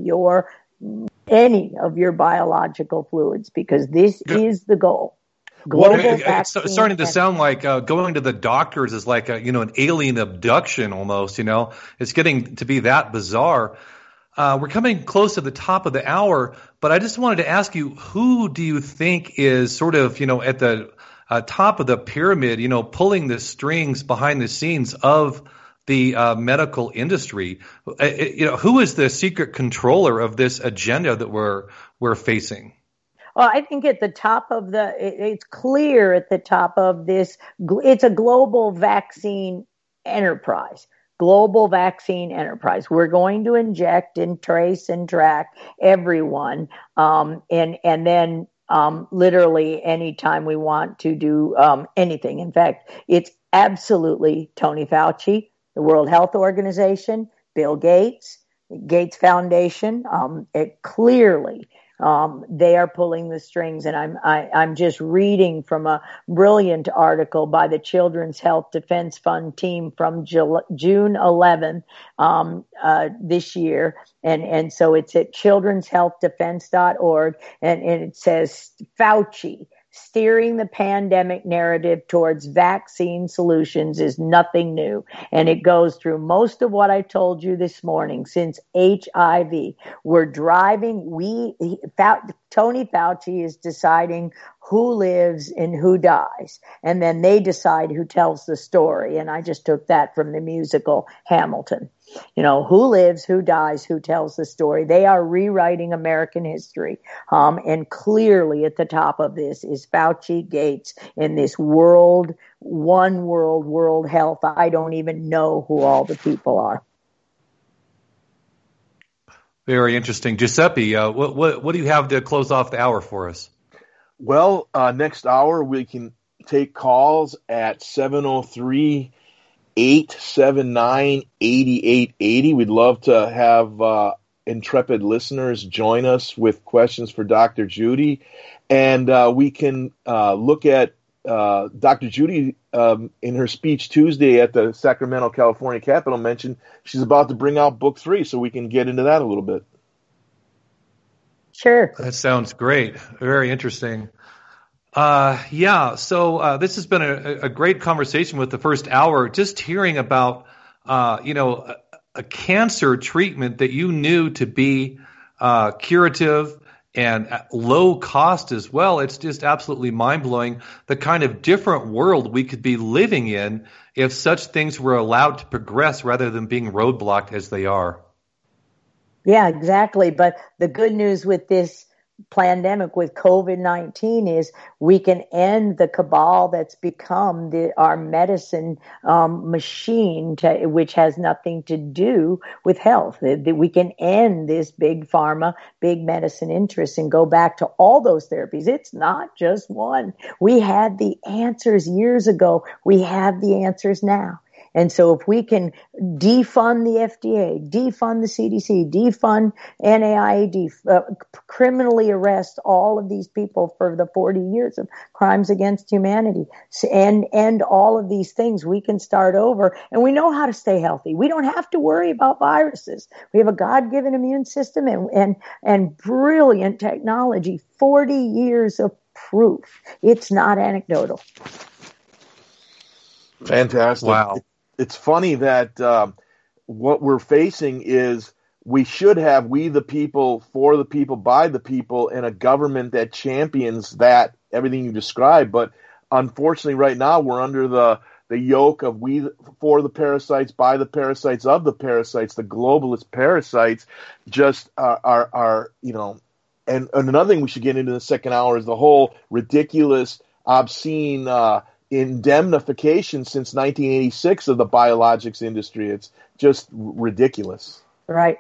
[SPEAKER 5] any of your biological fluids, because this is the goal.
[SPEAKER 3] It's starting to sound like going to the doctors is like an alien abduction almost. It's getting to be that bizarre. We're coming close to the top of the hour, but I just wanted to ask you, who do you think is sort of at the top of the pyramid, pulling the strings behind the scenes of the medical industry? Who is the secret controller of this agenda that we're facing?
[SPEAKER 5] Well, I think at the top of it's clear at the top of this, it's a global vaccine enterprise. Global vaccine enterprise. We're going to inject and trace and track everyone, and then literally anytime we want to do anything. In fact, it's absolutely Tony Fauci, the World Health Organization, Bill Gates, Gates Foundation. It clearly. They are pulling the strings, and I'm just reading from a brilliant article by the Children's Health Defense Fund team from June 11th this year, and so it's at childrenshealthdefense.org, and it says Fauci. Steering the pandemic narrative towards vaccine solutions is nothing new. And it goes through most of what I told you this morning. Since HIV, we're driving, Tony Fauci is deciding who lives and who dies. And then they decide who tells the story. And I just took that from the musical Hamilton. You know, who lives, who dies, who tells the story. They are rewriting American history. And clearly at the top of this is Fauci, Gates, in this world health. I don't even know who all the people are.
[SPEAKER 3] Very interesting. Giuseppe, what do you have to close off the hour for us?
[SPEAKER 4] Well, next hour we can take calls at 703-879-8880. We'd love to have intrepid listeners join us with questions for Dr. Judy. And we can look at Dr. Judy in her speech Tuesday at the Sacramento, California Capitol mentioned she's about to bring out book 3, so we can get into that a little bit.
[SPEAKER 5] Sure.
[SPEAKER 3] That sounds great. Very interesting. So this has been a great conversation with the first hour. Just hearing about, a cancer treatment that you knew to be curative and at low cost as well. It's just absolutely mind-blowing the kind of different world we could be living in if such things were allowed to progress rather than being roadblocked as they are.
[SPEAKER 5] Yeah, exactly. But the good news with this pandemic, with COVID-19, is we can end the cabal that's become our medicine machine, which has nothing to do with health. We can end this big pharma, big medicine interest and go back to all those therapies. It's not just one. We had the answers years ago. We have the answers now. And so if we can defund the FDA, defund the CDC, defund NIAID, criminally arrest all of these people for the 40 years of crimes against humanity, and end all of these things, we can start over. And we know how to stay healthy. We don't have to worry about viruses. We have a God-given immune system and brilliant technology, 40 years of proof. It's not anecdotal.
[SPEAKER 4] Fantastic.
[SPEAKER 3] Wow.
[SPEAKER 4] It's funny that what we're facing is we should have we the people, for the people, by the people, and a government that champions that, everything you described. But unfortunately, right now, we're under the yoke of we for the parasites, by the parasites, of the parasites. The globalist parasites just are and another thing we should get into in the second hour is the whole ridiculous, obscene indemnification since 1986 of the biologics industry. It's just ridiculous.
[SPEAKER 5] Right.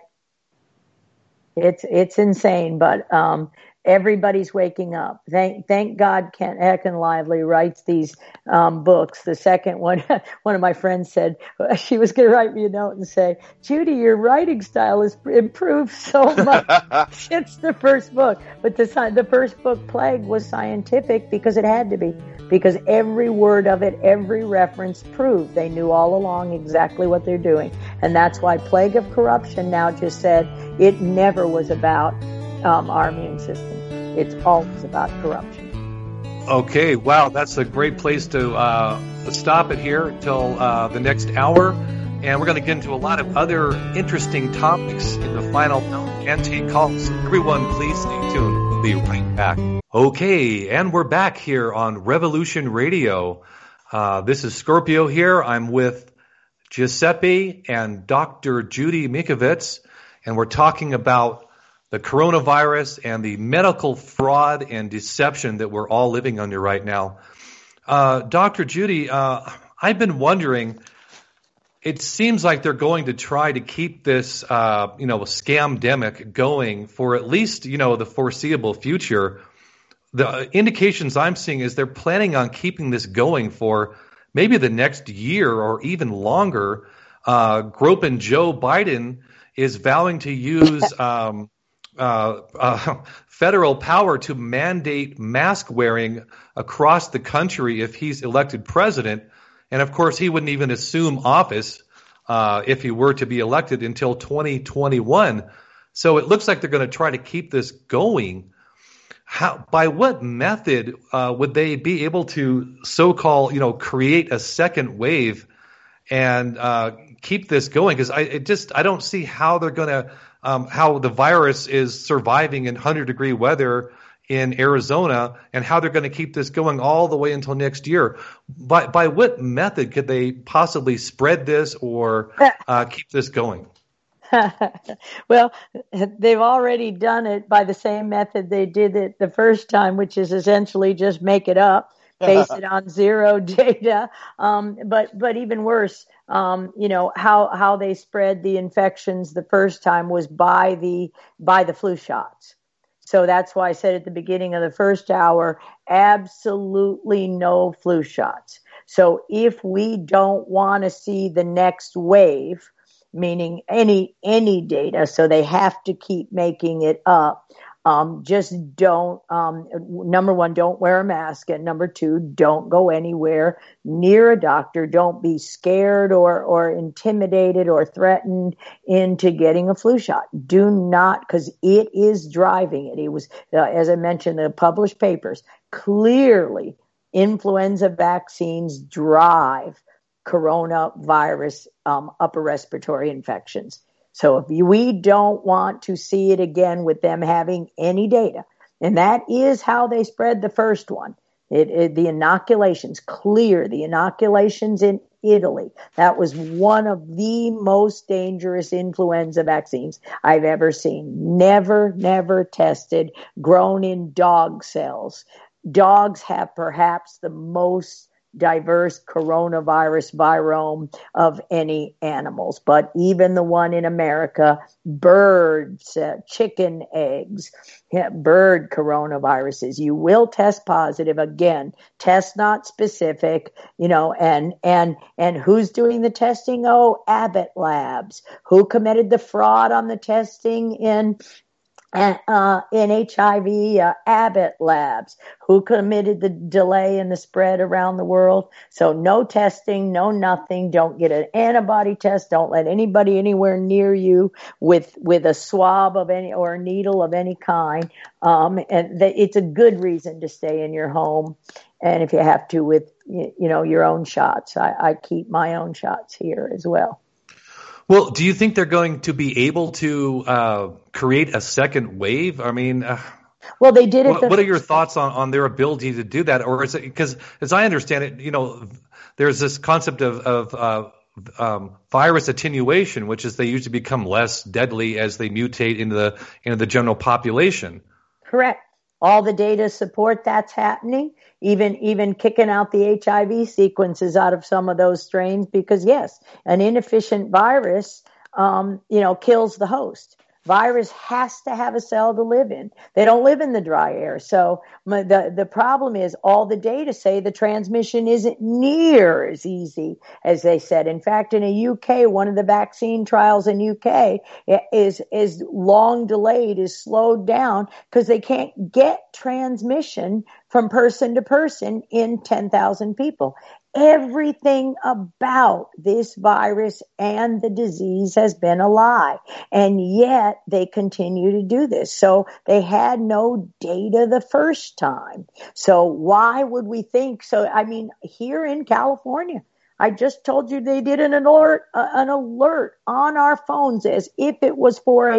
[SPEAKER 5] It's insane, but everybody's waking up. Thank God Kent Heckenlively writes these books. The second one, one of my friends said she was going to write me a note and say, Judy, your writing style has improved so much since the first book. But the first book, Plague, was scientific because it had to be. Because every word of it, every reference proved they knew all along exactly what they're doing. And that's why Plague of Corruption now just said it never was about our immune system. It's always about corruption.
[SPEAKER 3] Okay, wow, that's a great place to stop it here until the next hour. And we're going to get into a lot of other interesting topics in the final hour and take calls. Everyone, please stay tuned. We'll be right back. Okay, and we're back here on Revolution Radio. This is Scorpio here. I'm with Giuseppe and Dr. Judy Mikovits, and we're talking about the coronavirus and the medical fraud and deception that we're all living under right now. Dr. Judy, I've been wondering, it seems like they're going to try to keep this, scamdemic going for at least, the foreseeable future. The indications I'm seeing is they're planning on keeping this going for maybe the next year or even longer. Groping Joe Biden is vowing to use federal power to mandate mask wearing across the country if he's elected president. And of course, he wouldn't even assume office if he were to be elected until 2021. So it looks like they're going to try to keep this going. By what method would they be able to so-called, create a second wave and keep this going? Because I don't see how they're going to how the virus is surviving in 100-degree weather in Arizona, and how they're going to keep this going all the way until next year. By what method could they possibly spread this or keep this going?
[SPEAKER 5] Well, they've already done it by the same method they did it the first time, which is essentially just make it up, base it on zero data. But even worse, how they spread the infections the first time was by the flu shots. So that's why I said at the beginning of the first hour, absolutely no flu shots. So if we don't want to see the next wave, meaning any data, so they have to keep making it up. Just don't, number one, don't wear a mask. And number two, don't go anywhere near a doctor. Don't be scared or intimidated or threatened into getting a flu shot. Do not, because it is driving it. It was, as I mentioned, the published papers, clearly influenza vaccines drive coronavirus upper respiratory infections. So if we don't want to see it again with them having any data, and that is how they spread the first one. The inoculations, the inoculations in Italy, that was one of the most dangerous influenza vaccines I've ever seen. Never tested, grown in dog cells. Dogs have perhaps the most diverse coronavirus virome of any animals, but even the one in America, birds, chicken eggs, bird coronaviruses, you will test positive. Again, test not specific, and who's doing the testing? Oh, Abbott Labs. Who committed the fraud on the testing in HIV, Abbott Labs. Who committed the delay in the spread around the world? So no testing, no nothing. Don't get an antibody test. Don't let anybody anywhere near you with a swab of any or a needle of any kind. It's a good reason to stay in your home. And if you have to with, your own shots, I keep my own shots here as well.
[SPEAKER 3] Well, do you think they're going to be able to create a second wave? I mean,
[SPEAKER 5] well, they did it.
[SPEAKER 3] What are your thoughts on their ability to do that? Or is it because, as I understand it, there's this concept of virus attenuation, which is they usually become less deadly as they mutate into the general population.
[SPEAKER 5] Correct. All the data support that's happening. Even kicking out the HIV sequences out of some of those strains, because yes, an inefficient virus, kills the host. Virus has to have a cell to live in. They don't live in the dry air. So the problem is all the data say the transmission isn't near as easy as they said. In fact, in a UK, one of the vaccine trials in UK is long delayed, is slowed down because they can't get transmission from person to person in 10,000 people. Everything about this virus and the disease has been a lie, and yet they continue to do this. So they had no data the first time. So why would we think so? I mean, here in California, I just told you they did an alert on our phones as if it was for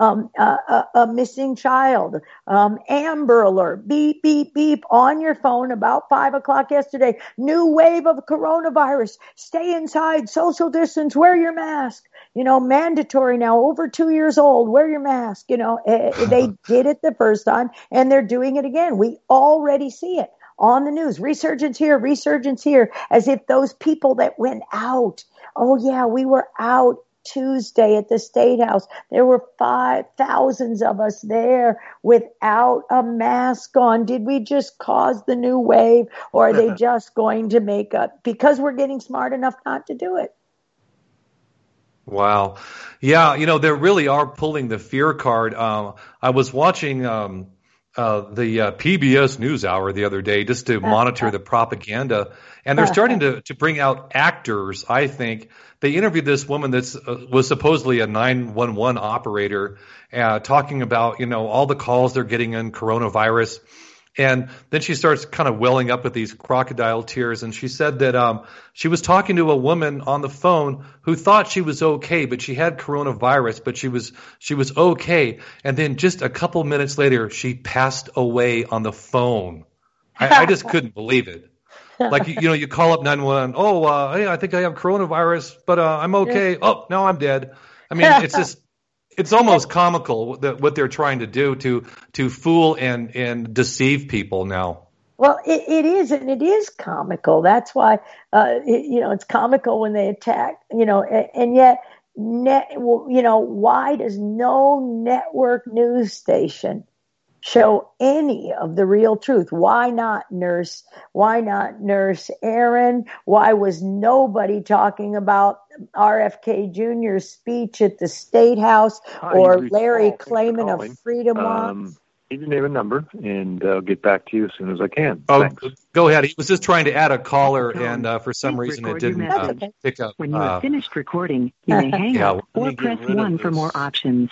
[SPEAKER 5] a missing child. Amber Alert, beep, beep, beep on your phone about 5:00 yesterday. New wave of coronavirus. Stay inside, social distance, wear your mask. Mandatory now, over 2 years old, wear your mask. They did it the first time and they're doing it again. We already see it on the news. Resurgence here, as if those people that went out. Oh yeah, we were out Tuesday at the State House. There were 5,000 of us there without a mask on. Did we just cause the new wave, or are they just going to make up because we're getting smart enough not to do it?
[SPEAKER 3] Wow. Yeah, they really are pulling the fear card. I was watching the PBS NewsHour the other day just to monitor the propaganda, and they're starting to bring out actors, I think. They interviewed this woman that was supposedly a 911 operator, talking about, all the calls they're getting in coronavirus. And then she starts kind of welling up with these crocodile tears. And she said that she was talking to a woman on the phone who thought she was okay, but she had coronavirus, but she was okay. And then just a couple minutes later, she passed away on the phone. I just couldn't believe it. Like, you call up 911. Oh, hey, I think I have coronavirus, but I'm okay. Oh, no, I'm dead. I mean, it's almost comical what they're trying to do to fool and deceive people now.
[SPEAKER 5] Well, it is, and it is comical. That's why, it's comical when they attack, and yet, why does no network news station show any of the real truth? Why not Nurse Aaron? Why was nobody talking about RFK Jr.'s speech at the State House or Larry Klayman of Freedom Watch?
[SPEAKER 6] Leave your name and number, and I'll get back to you as soon as I can.
[SPEAKER 3] Oh,
[SPEAKER 6] thanks.
[SPEAKER 3] Go ahead. He was just trying to add a caller, and for some reason it didn't pick up.
[SPEAKER 7] When you have finished recording, you may hang up or press 1 for more options.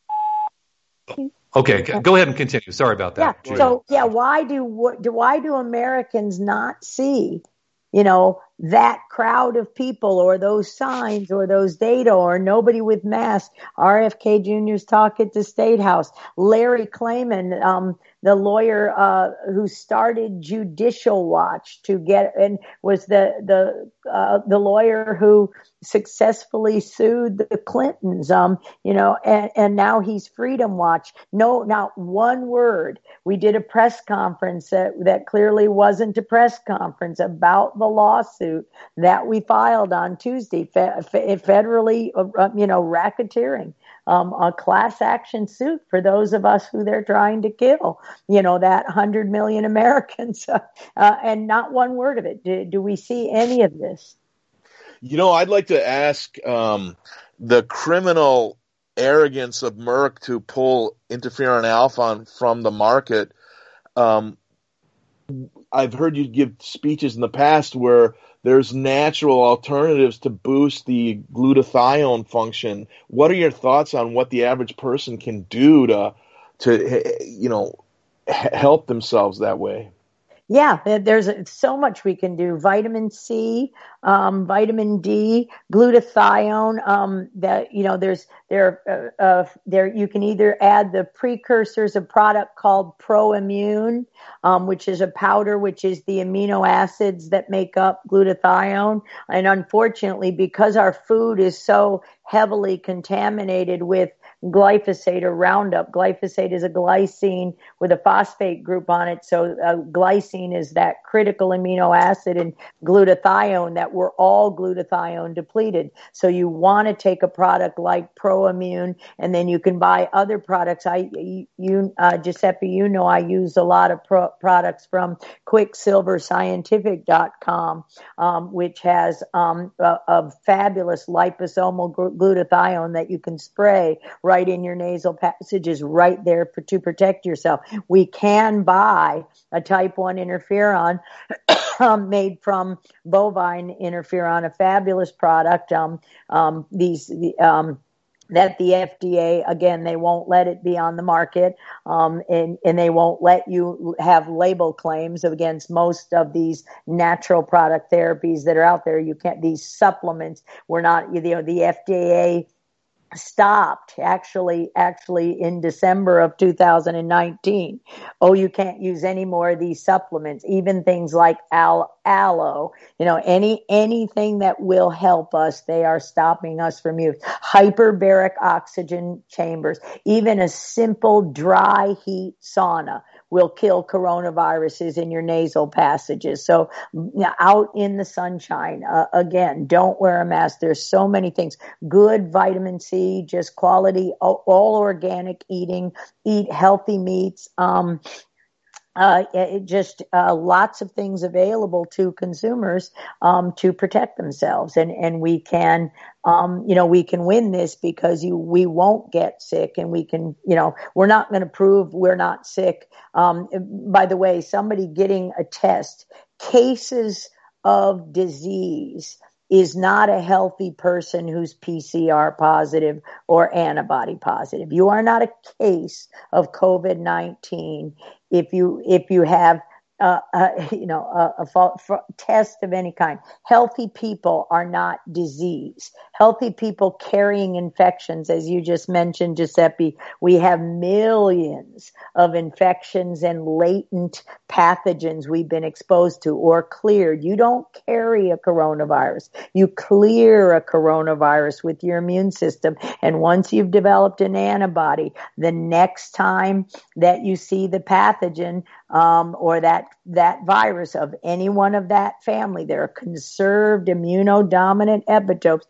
[SPEAKER 3] Okay, go ahead and continue. Sorry about that.
[SPEAKER 5] Yeah. So why do Americans not see, that crowd of people or those signs or those data or nobody with masks? RFK Jr.'s talk at the State House. Larry Klayman, the lawyer who started Judicial Watch to get and was the lawyer who successfully sued the Clintons, and now he's Freedom Watch. No, not one word. We did a press conference that clearly wasn't a press conference about the lawsuit that we filed on Tuesday, federally, racketeering, a class action suit for those of us who they're trying to kill, that 100 million Americans, and not one word of it. Do we see any of this?
[SPEAKER 4] I'd like to ask the criminal arrogance of Merck to pull interferon alpha from the market. I've heard you give speeches in the past where there's natural alternatives to boost the glutathione function. What are your thoughts on what the average person can do to help themselves that way?
[SPEAKER 5] Yeah, there's so much we can do. Vitamin C, vitamin D, glutathione. You can either add the precursors, a product called ProImmune, which is a powder, which is the amino acids that make up glutathione. And unfortunately, because our food is so heavily contaminated with glyphosate or Roundup. Glyphosate is a glycine with a phosphate group on it. So glycine is that critical amino acid, and glutathione, that we're all glutathione depleted. So you want to take a product like ProImmune, and then you can buy other products. Giuseppe, I use a lot of products from QuicksilverScientific.com, which has a fabulous liposomal glutathione that you can spray right in your nasal passages right there to protect yourself. We can buy a type 1 interferon made from bovine interferon, a fabulous product. That the FDA, again, they won't let it be on the market, and they won't let you have label claims against most of these natural product therapies that are out there. You can't, these supplements, the FDA stopped actually in December of 2019. You can't use any more of these supplements, even things like aloe, anything that will help us, they are stopping us from use. Hyperbaric oxygen chambers, even a simple dry heat sauna will kill coronaviruses in your nasal passages. So out in the sunshine, again, don't wear a mask. There's so many things. Good vitamin C, just quality, all organic eating, eat healthy meats. lots of things available to consumers to protect themselves, and we can we can win this because we won't get sick, and we can we're not going to prove we're not sick. By the way, somebody getting a test, cases of disease is not a healthy person who's PCR positive or antibody positive. You are not a case of COVID-19 if you have a test of any kind. Healthy people are not disease. Healthy people carrying infections, as you just mentioned, Giuseppe, we have millions of infections and latent pathogens we've been exposed to or cleared. You don't carry a coronavirus. You clear a coronavirus with your immune system. And once you've developed an antibody, the next time that you see the pathogen or that virus of anyone of that family, there are conserved immunodominant epitopes.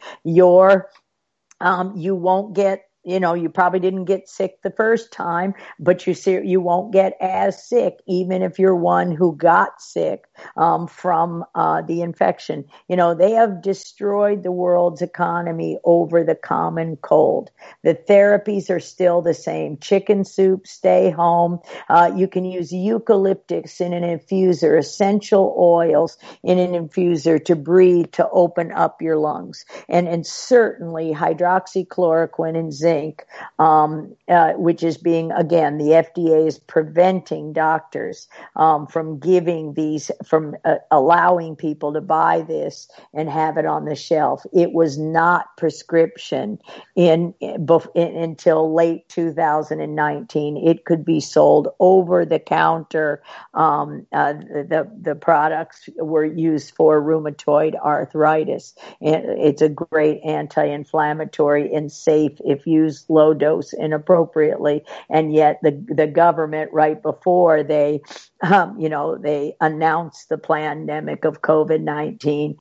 [SPEAKER 5] You won't get, you probably didn't get sick the first time, but you won't get as sick, even if you're one who got sick from the infection. They have destroyed the world's economy over the common cold. The therapies are still the same. Chicken soup, stay home. You can use eucalyptus in an infuser, essential oils in an infuser to breathe, to open up your lungs. And certainly hydroxychloroquine and zinc, which is being, again, the FDA is preventing doctors from giving these, from allowing people to buy this and have it on the shelf. It was not prescription until late 2019. It could be sold over the counter. The products were used for rheumatoid arthritis. It's a great anti-inflammatory and safe if used low dose inappropriately. And yet the government, right before they announced the pandemic of COVID-19,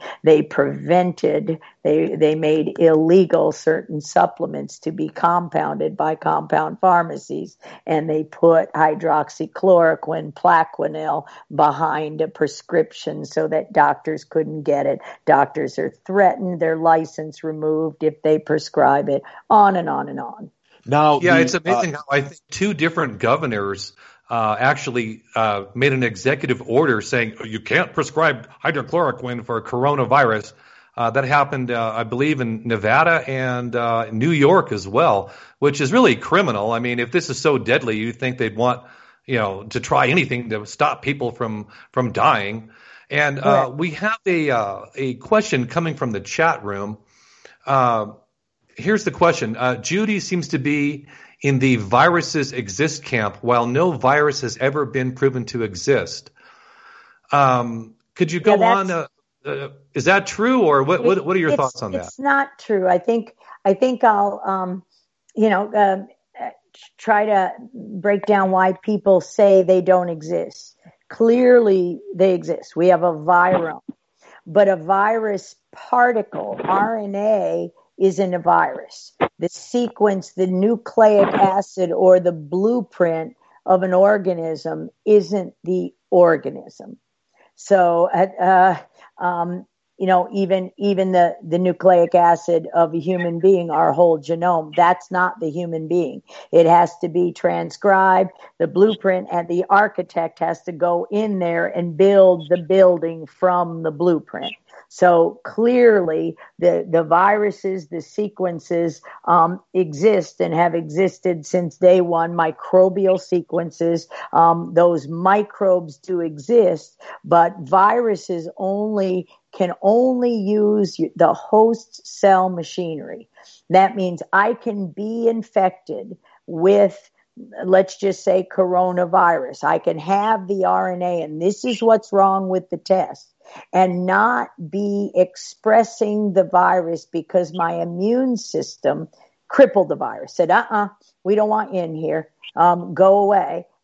[SPEAKER 5] they made illegal certain supplements to be compounded by compound pharmacies, and they put hydroxychloroquine, Plaquenil behind a prescription so that doctors couldn't get it. Doctors are threatened, their license removed if they prescribe it, on and on and on.
[SPEAKER 3] Now, it's amazing how I think two different governors actually made an executive order saying you can't prescribe hydrochloroquine for coronavirus. That happened, I believe, in Nevada and New York as well, which is really criminal. I mean, if this is so deadly, you'd think they'd want, to try anything to stop people from dying. And we have a question coming from the chat room. Here's the question. Judy seems to be in the viruses exist camp, while no virus has ever been proven to exist. Could you go on? Is that true, or what are your thoughts on that?
[SPEAKER 5] It's not true. I think I'll try to break down why people say they don't exist. Clearly, they exist. We have a virome, but a virus particle, RNA, isn't a virus. The sequence, the nucleic acid, or the blueprint of an organism isn't the organism. So, even the nucleic acid of a human being, our whole genome, that's not the human being. It has to be transcribed. The blueprint and the architect has to go in there and build the building from the blueprint. So clearly the viruses, the sequences exist and have existed since day one. Microbial sequences, those microbes do exist, but viruses can only use the host cell machinery. That means I can be infected with, let's just say, coronavirus. I can have the RNA, and this is what's wrong with the test, and not be expressing the virus because my immune system crippled the virus, said, we don't want you in here, go away.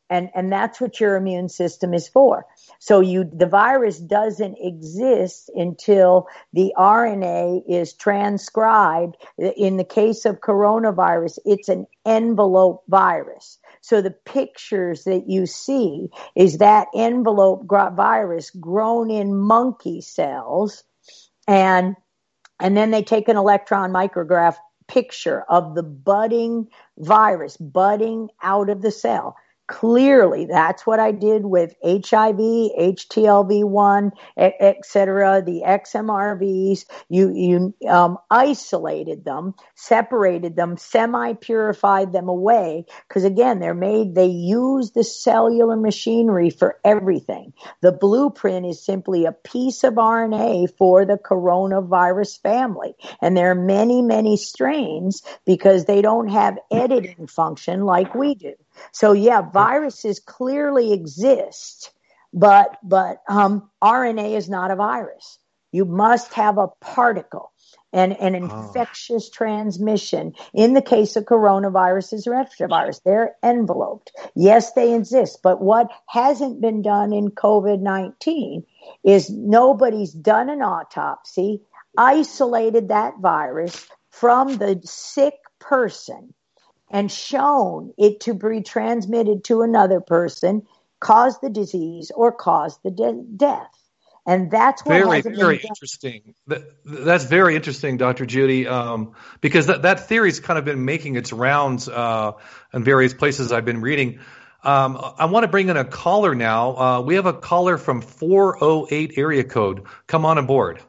[SPEAKER 5] And that's what your immune system is for. So the virus doesn't exist until the RNA is transcribed. In the case of coronavirus, it's an envelope virus. So the pictures that you see is that envelope virus grown in monkey cells, and then they take an electron micrograph picture of the budding virus budding out of the cell. Clearly, that's what I did with HIV, HTLV1, et cetera, the XMRVs. You isolated them, separated them, semi-purified them away, because again, they use the cellular machinery for everything. The blueprint is simply a piece of RNA for the coronavirus family. And there are many, many strains because they don't have editing function like we do. So yeah, viruses clearly exist, but RNA is not a virus. You must have a particle and an infectious transmission. In the case of coronaviruses or retrovirus, they're enveloped. Yes, they exist, but what hasn't been done in COVID-19 is nobody's done an autopsy, isolated that virus from the sick person, and shown it to be transmitted to another person, cause the disease, or cause the death. And that's what
[SPEAKER 3] very interesting. That's very interesting, Dr. Judy, because that theory's kind of been making its rounds in various places I've been reading. I want to bring in a caller now. We have a caller from 408 area code. Come on aboard.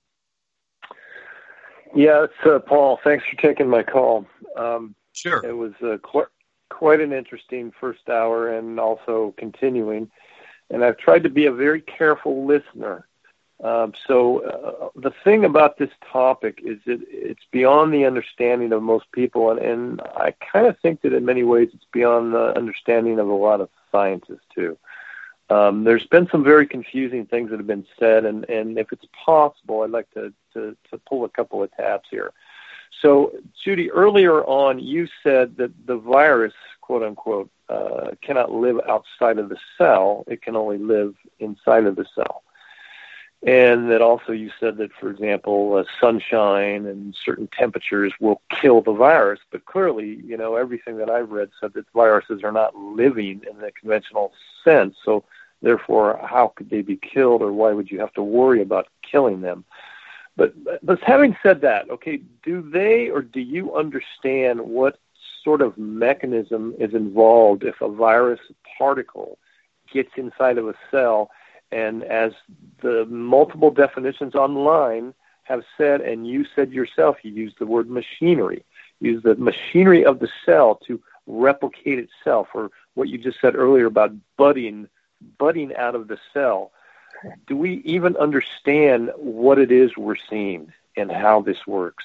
[SPEAKER 6] Yeah, it's Paul. Thanks for taking my call.
[SPEAKER 3] Sure.
[SPEAKER 6] It was quite an interesting first hour and also continuing. And I've tried to be a very careful listener. So the thing about this topic is that it's beyond the understanding of most people. And I kind of think that in many ways it's beyond the understanding of a lot of scientists, too. There's been some very confusing things that have been said. And if it's possible, I'd like to pull a couple of tabs here. So, Judy, earlier on, you said that the virus, quote unquote, cannot live outside of the cell. It can only live inside of the cell. And that also you said that, for example, sunshine and certain temperatures will kill the virus. But clearly, everything that I've read said that viruses are not living in the conventional sense. So, therefore, how could they be killed, or why would you have to worry about killing them? But having said that, okay, do you understand what sort of mechanism is involved if a virus particle gets inside of a cell? And as the multiple definitions online have said, and you said yourself, you used the word machinery, use the machinery of the cell to replicate itself, or what you just said earlier about budding out of the cell. Do we even understand what it is we're seeing and how this works?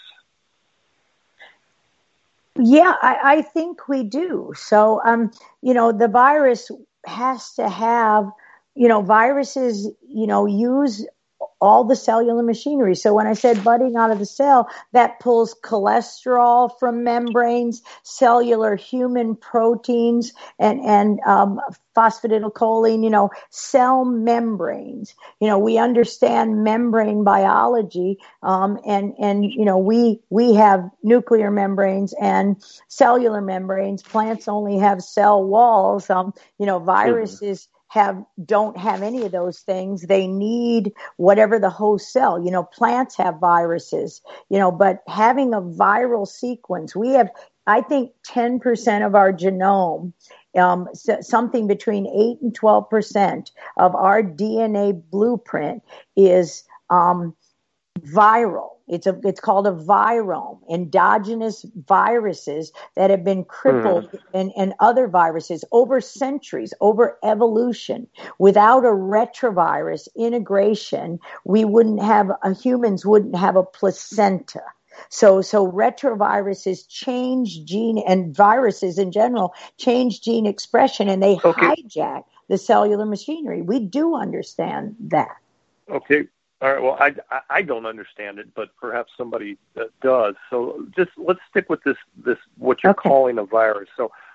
[SPEAKER 5] Yeah, I think we do. So, the virus has to have, viruses, use all the cellular machinery. So when I said budding out of the cell, that pulls cholesterol from membranes, cellular human proteins, and phosphatidylcholine, cell membranes. We understand membrane biology, and we have nuclear membranes and cellular membranes. Plants only have cell walls. Viruses don't have any of those things. They need whatever the host cell. Plants have viruses, but having a viral sequence, we have, I think, 10% of our genome, something between 8 and 12% of our DNA blueprint is viral. It's called a virome, endogenous viruses that have been crippled and other viruses over centuries, over evolution. Without a retrovirus integration, humans wouldn't have a placenta. So retroviruses change gene, and viruses in general change gene expression, and they hijack the cellular machinery. We do understand that.
[SPEAKER 6] Okay. All right. Well, I don't understand it, but perhaps somebody does. So just let's stick with this what you're calling a virus. So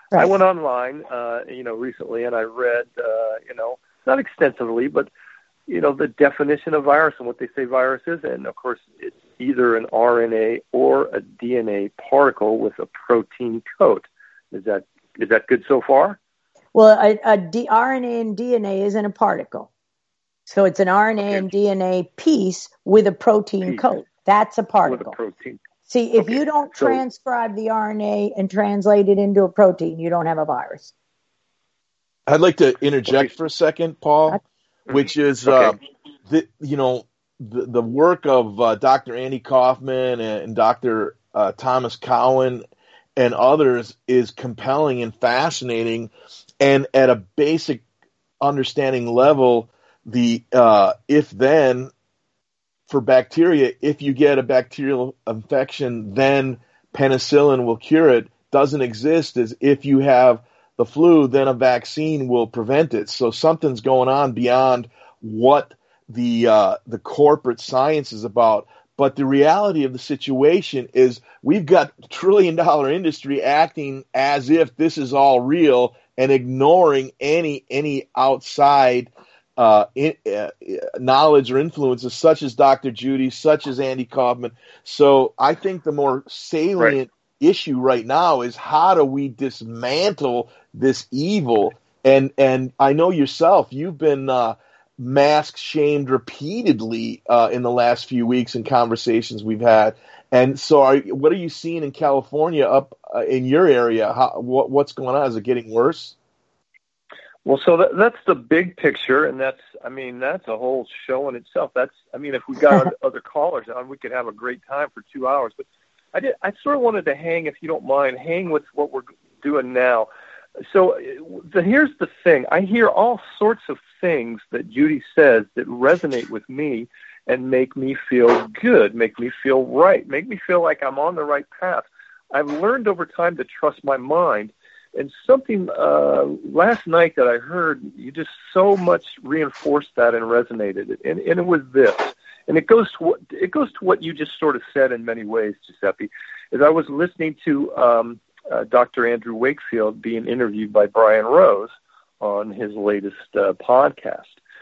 [SPEAKER 6] I went online, recently, and I read, not extensively, but, the definition of virus and what they say virus is. And, of course, it's either an RNA or a DNA particle with a protein coat. Is that good so far?
[SPEAKER 5] Well, RNA and DNA isn't a particle. So it's an RNA and DNA piece with a protein coat. That's a particle.
[SPEAKER 6] With a protein.
[SPEAKER 5] See, if you don't transcribe the RNA and translate it into a protein, you don't have a virus.
[SPEAKER 4] I'd like to interject for a second, Paul, which is the work of Dr. Andy Kaufman and Dr. Thomas Cowan and others is compelling and fascinating, and at a basic understanding level, the if-then for bacteria, if you get a bacterial infection, then penicillin will cure it, doesn't exist as if you have the flu, then a vaccine will prevent it. So something's going on beyond what the corporate science is about. But the reality of the situation is we've got a $1 trillion industry acting as if this is all real and ignoring any outside knowledge or influences, such as Dr. Judy, such as Andy Kaufman. So I think the more salient issue right now is how do we dismantle this evil? And I know yourself, you've been mask shamed repeatedly in the last few weeks in conversations we've had. And so what are you seeing in California up in your area? What's going on? Is it getting worse?
[SPEAKER 6] Well, so that's the big picture, and that's a whole show in itself. If we got other callers on, we could have a great time for 2 hours. But I sort of wanted to hang, if you don't mind, with what we're doing now. So here's the thing. I hear all sorts of things that Judy says that resonate with me and make me feel good, make me feel right, make me feel like I'm on the right path. I've learned over time to trust my mind. And something last night that I heard, you just so much reinforced that and resonated. And it was this. And it goes to what you just sort of said in many ways, Giuseppe. As I was listening to Dr. Andrew Wakefield being interviewed by Brian Rose on his latest podcast.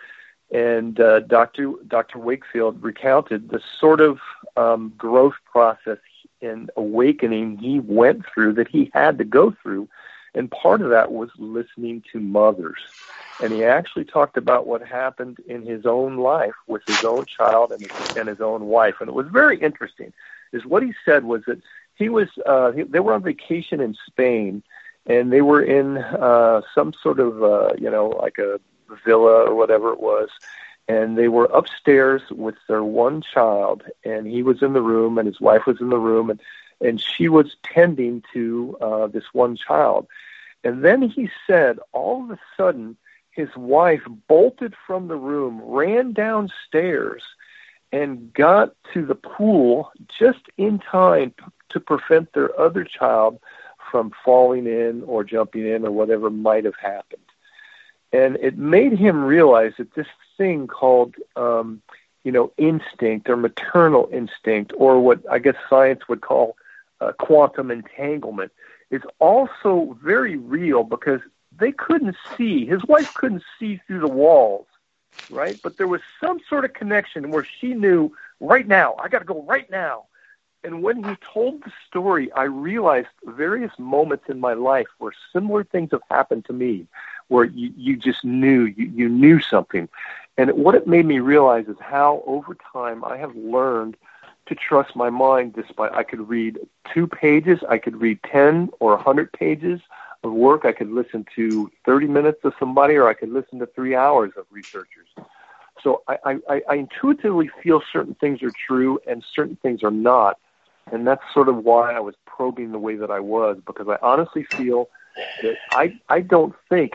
[SPEAKER 6] And Dr. Wakefield recounted the sort of growth process and awakening he went through, that he had to go through. And part of that was listening to mothers. And he actually talked about what happened in his own life with his own child and his own wife. And it was very interesting. Is what he said was that they were on vacation in Spain, and they were in some sort of, like a villa or whatever it was. And they were upstairs with their one child, and he was in the room, and his wife was in the room, and she was tending to this one child. And then he said, all of a sudden, his wife bolted from the room, ran downstairs, and got to the pool just in time to prevent their other child from falling in or jumping in or whatever might have happened. And it made him realize that this thing called, instinct or maternal instinct, or what I guess science would call quantum entanglement, is also very real, because they couldn't see. His wife couldn't see through the walls, right? But there was some sort of connection where she knew, right now, I got to go right now. And when he told the story, I realized various moments in my life where similar things have happened to me, where you just knew, you knew something. And what it made me realize is how over time I have learned to trust my mind. Despite I could read 2 pages, I could read 10 or 100 pages of work, I could listen to 30 minutes of somebody, or I could listen to 3 hours of researchers. So I intuitively feel certain things are true and certain things are not. And that's sort of why I was probing the way that I was, because I honestly feel that I don't think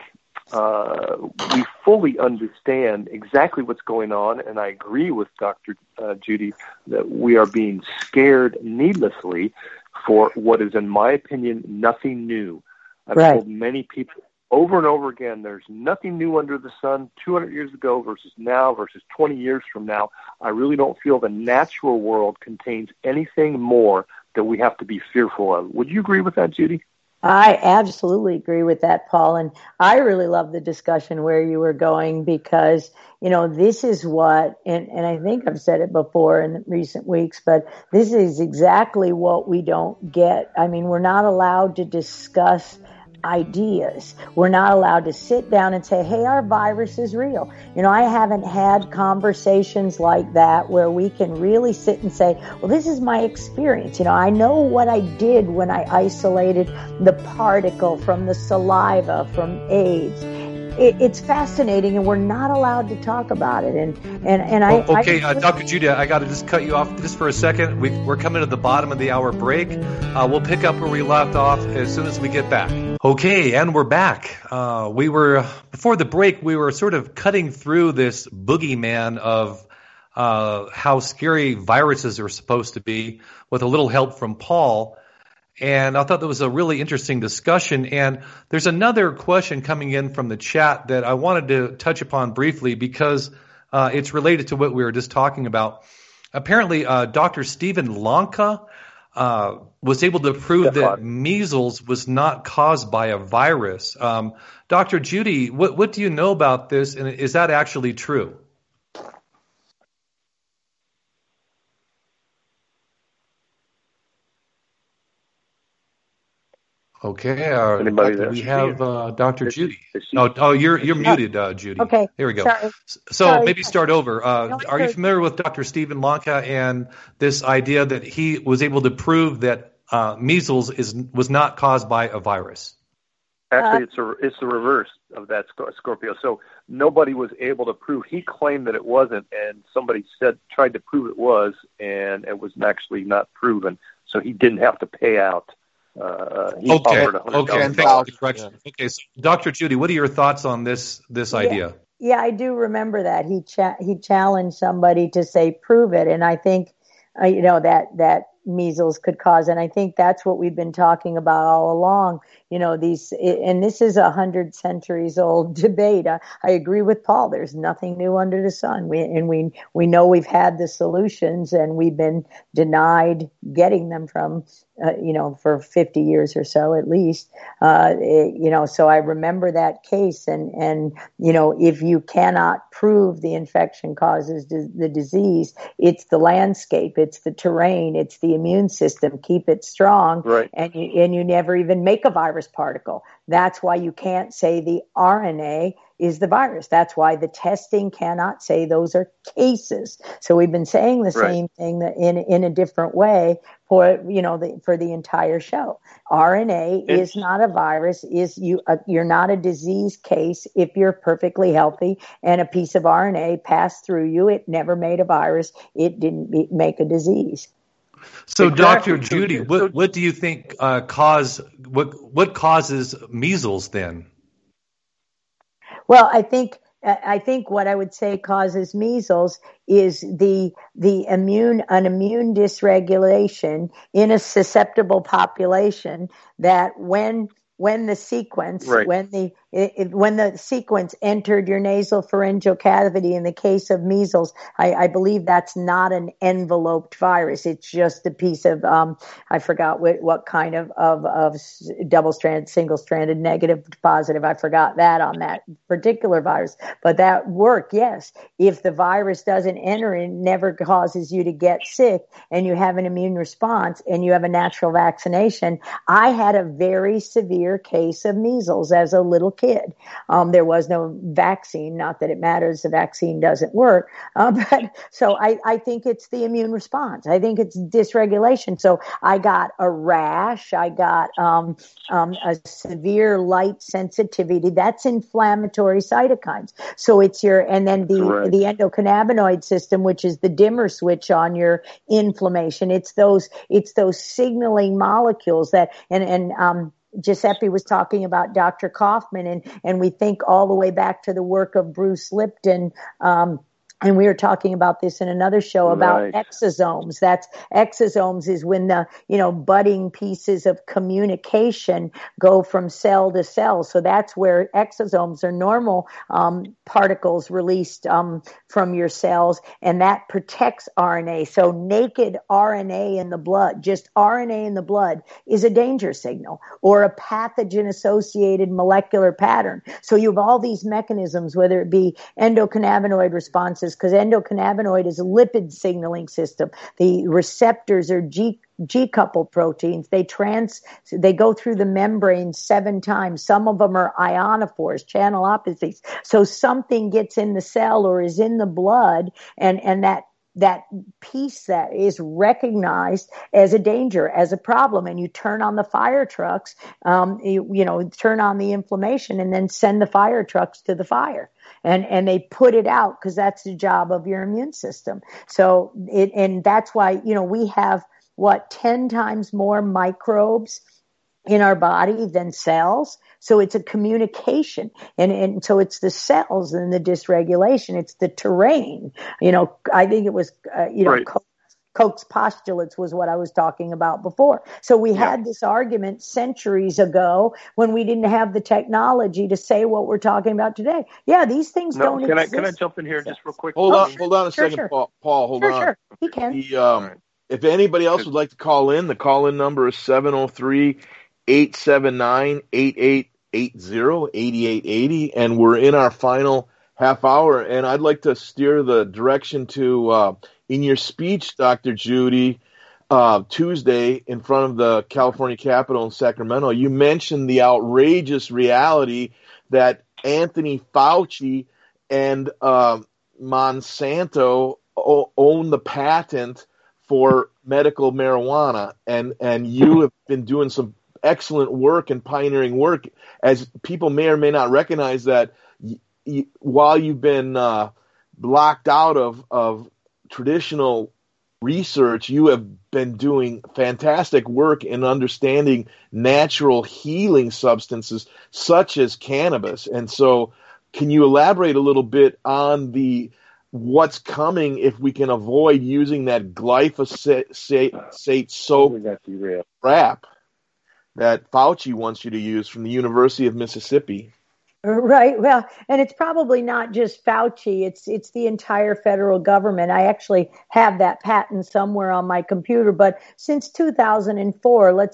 [SPEAKER 6] we fully understand exactly what's going on. And I agree with Dr. Judy that we are being scared needlessly for what is, in my opinion, nothing new. I've told many people over and over again, there's nothing new under the sun 200 years ago versus now versus 20 years from now. I really don't feel the natural world contains anything more that we have to be fearful of. Would you agree with that, Judy?
[SPEAKER 5] I absolutely agree with that, Paul. And I really love the discussion where you were going because, this is what, and I think I've said it before in recent weeks, but this is exactly what we don't get. I mean, we're not allowed to discuss ideas. We're not allowed to sit down and say, hey, our virus is real. I haven't had conversations like that where we can really sit and say, well, this is my experience. I know what I did when I isolated the particle from the saliva from AIDS. It's fascinating, and we're not allowed to talk about it.
[SPEAKER 3] Dr. Judy, I got to just cut you off just for a second. We're coming to the bottom of the hour break. We'll pick up where we left off as soon as we get back. Okay, and we're back. Before the break, we were sort of cutting through this boogeyman of how scary viruses are supposed to be with a little help from Paul. And I thought that was a really interesting discussion. And there's another question coming in from the chat that I wanted to touch upon briefly because it's related to what we were just talking about. Apparently, Dr. Stephen Lanka was able to prove that measles was not caused by a virus. Dr. Judy, what do you know about this, and is that actually true? Okay. We have Dr. Judy. You're muted, Judy.
[SPEAKER 5] Okay.
[SPEAKER 3] Here we go.
[SPEAKER 5] Sorry.
[SPEAKER 3] Maybe start over. Are you familiar with Dr. Stephen Lanka and this idea that he was able to prove that measles was not caused by a virus?
[SPEAKER 6] Actually, it's the reverse of that, Scorpio. So nobody was able to prove. He claimed that it wasn't, and somebody tried to prove it was, and it was actually not proven. So he didn't have to pay out.
[SPEAKER 3] Okay. So Dr. Judy, what are your thoughts on this idea?
[SPEAKER 5] Yeah, I do remember that he challenged somebody to say prove it, and I think that measles could cause, and I think that's what we've been talking about all along. And this is 100 centuries old debate. I agree with Paul. There's nothing new under the sun. We know we've had the solutions, and we've been denied getting them from for 50 years or so at least. So I remember that case, and if you cannot prove the infection causes the disease, it's the landscape, it's the terrain, it's the immune system. Keep it strong,
[SPEAKER 6] right?
[SPEAKER 5] And you never even make a virus particle. That's why you can't say the RNA is the virus. That's why the testing cannot say those are cases. So we've been saying the same thing in a different way for the entire show. RNA is not a virus. You're not a disease case if you're perfectly healthy and a piece of RNA passed through you. It never made a virus. It didn't make a disease.
[SPEAKER 3] So, Dr. Judy, what do you think what causes measles then?
[SPEAKER 5] Well, I think what I would say causes measles is an immune dysregulation in a susceptible population that when the sequence when the sequence entered your nasopharyngeal cavity, in the case of measles, I believe that's not an enveloped virus. It's just a piece of, I forgot what kind of double-stranded, single-stranded, negative, positive. I forgot that on that particular virus. But that worked, yes. If the virus doesn't enter, it never causes you to get sick, and you have an immune response, and you have a natural vaccination. I had a very severe case of measles as a little kid. There was no vaccine, not that it matters, the vaccine doesn't work. But so I think it's the immune response. I think it's dysregulation. So I got a rash. I got a severe light sensitivity. That's inflammatory cytokines. So it's and then the endocannabinoid system, which is the dimmer switch on your inflammation. It's those signaling molecules that, Giuseppe was talking about Dr. Kaufman, and we think all the way back to the work of Bruce Lipton, And we were talking about this in another show about exosomes. That's exosomes is when the, budding pieces of communication go from cell to cell. So that's where exosomes are normal particles released from your cells, and that protects RNA. So naked RNA in the blood, just RNA in the blood, is a danger signal or a pathogen-associated molecular pattern. So you have all these mechanisms, whether it be endocannabinoid responses, because endocannabinoid is a lipid signaling system. The receptors are G-coupled proteins. They go through the membrane 7 times. Some of them are ionophores, channelopathies. So something gets in the cell or is in the blood, and that piece that is recognized as a danger, as a problem, and you turn on the fire trucks, you turn on the inflammation and then send the fire trucks to the fire. And they put it out because that's the job of your immune system. So and that's why, we have 10 times more microbes in our body than cells. So it's a communication. And so it's the cells and the dysregulation. It's the terrain. I think it was, right. Koch's postulates was what I was talking about before. So we had this argument centuries ago when we didn't have the technology to say what we're talking about today. Yeah, these things don't exist.
[SPEAKER 6] Can I jump in here just real quick?
[SPEAKER 4] Hold on a second, sure. Paul, hold on.
[SPEAKER 5] Sure, he can.
[SPEAKER 4] If anybody else would like to call in, the call-in number is 703-879-8880, 8880, and we're in our final half hour, and I'd like to steer the direction to in your speech, Dr. Judy, Tuesday in front of the California Capitol in Sacramento, you mentioned the outrageous reality that Anthony Fauci and Monsanto own the patent for medical marijuana, and you have been doing some excellent work and pioneering work, as people may or may not recognize that while you've been blocked out of traditional research, you have been doing fantastic work in understanding natural healing substances such as cannabis. And so can you elaborate a little bit on what's coming if we can avoid using that glyphosate soap wrap that Fauci wants you to use from the University of Mississippi?
[SPEAKER 5] Right. Well, and it's probably not just Fauci. It's the entire federal government. I actually have that patent somewhere on my computer. But since 2004,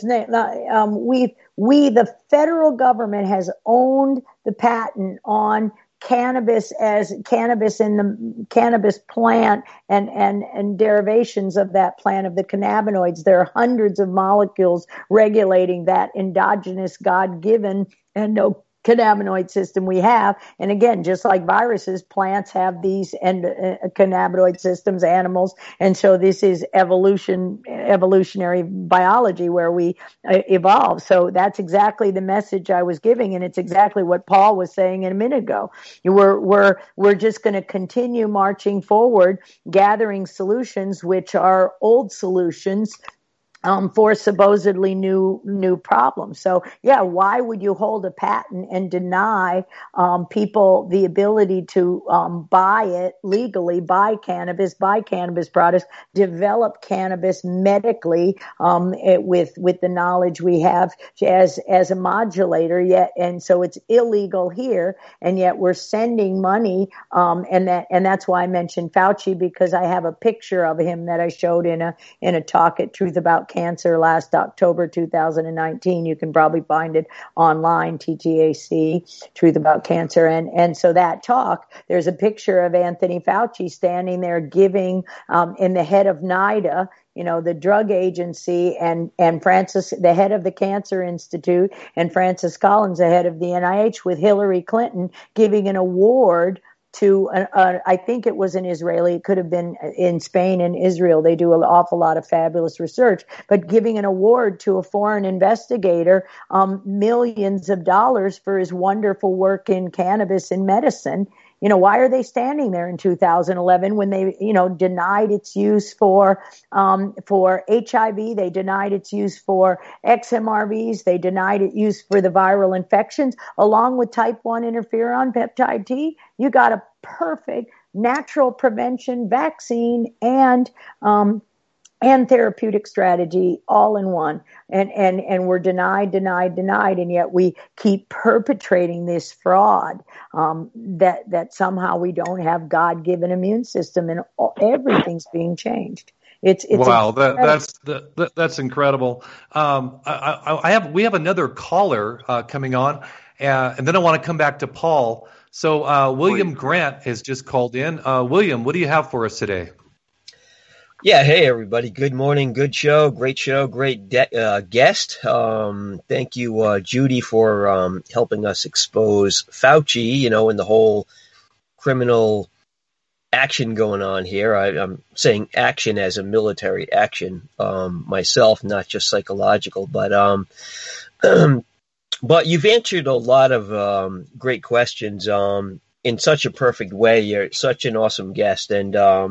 [SPEAKER 5] the federal government has owned the patent on cannabis as cannabis in the cannabis plant and derivations of that plant of the cannabinoids. There are hundreds of molecules regulating that endogenous God-given cannabinoid system we have. And again, just like viruses, plants have these cannabinoid systems, animals. And so this is evolutionary biology where we evolve. So that's exactly the message I was giving. And it's exactly what Paul was saying a minute ago. We're just going to continue marching forward, gathering solutions, which are old solutions, for supposedly new problems. So yeah, why would you hold a patent and deny people the ability to buy it legally, buy cannabis products, develop cannabis medically with the knowledge we have as a modulator? Yet, and so it's illegal here, and yet we're sending money, and that's why I mentioned Fauci, because I have a picture of him that I showed in a talk at Truth About Cancer last October 2019. You can probably find it online, TTAC, Truth About Cancer. And so that talk, there's a picture of Anthony Fauci standing there giving, in the head of NIDA, the drug agency, and Francis, the head of the Cancer Institute, and Francis Collins, the head of the NIH, with Hillary Clinton giving an award to, I think it was an Israeli, it could have been in Spain and Israel. They do an awful lot of fabulous research, but giving an award to a foreign investigator, millions of dollars for his wonderful work in cannabis and medicine. Why are they standing there in 2011 when they, denied its use for HIV? They denied its use for XMRVs. They denied its use for the viral infections, along with type 1 interferon peptide T. You got a perfect natural prevention, vaccine, and therapeutic strategy all in one. And we're denied, and yet we keep perpetrating this fraud, that somehow we don't have God-given immune system and everything's being changed. It's
[SPEAKER 3] wow, that's incredible. We have another caller coming on, and then I want to come back to Paul. So William Grant has just called in. William, what do you have for us today?
[SPEAKER 8] Yeah, hey everybody. Good morning. Good show. Great guest. Thank you, Judy, for helping us expose Fauci, in the whole criminal action going on here. I'm saying action as a military action myself, not just psychological. But but you've answered a lot of great questions in such a perfect way. You're such an awesome guest, and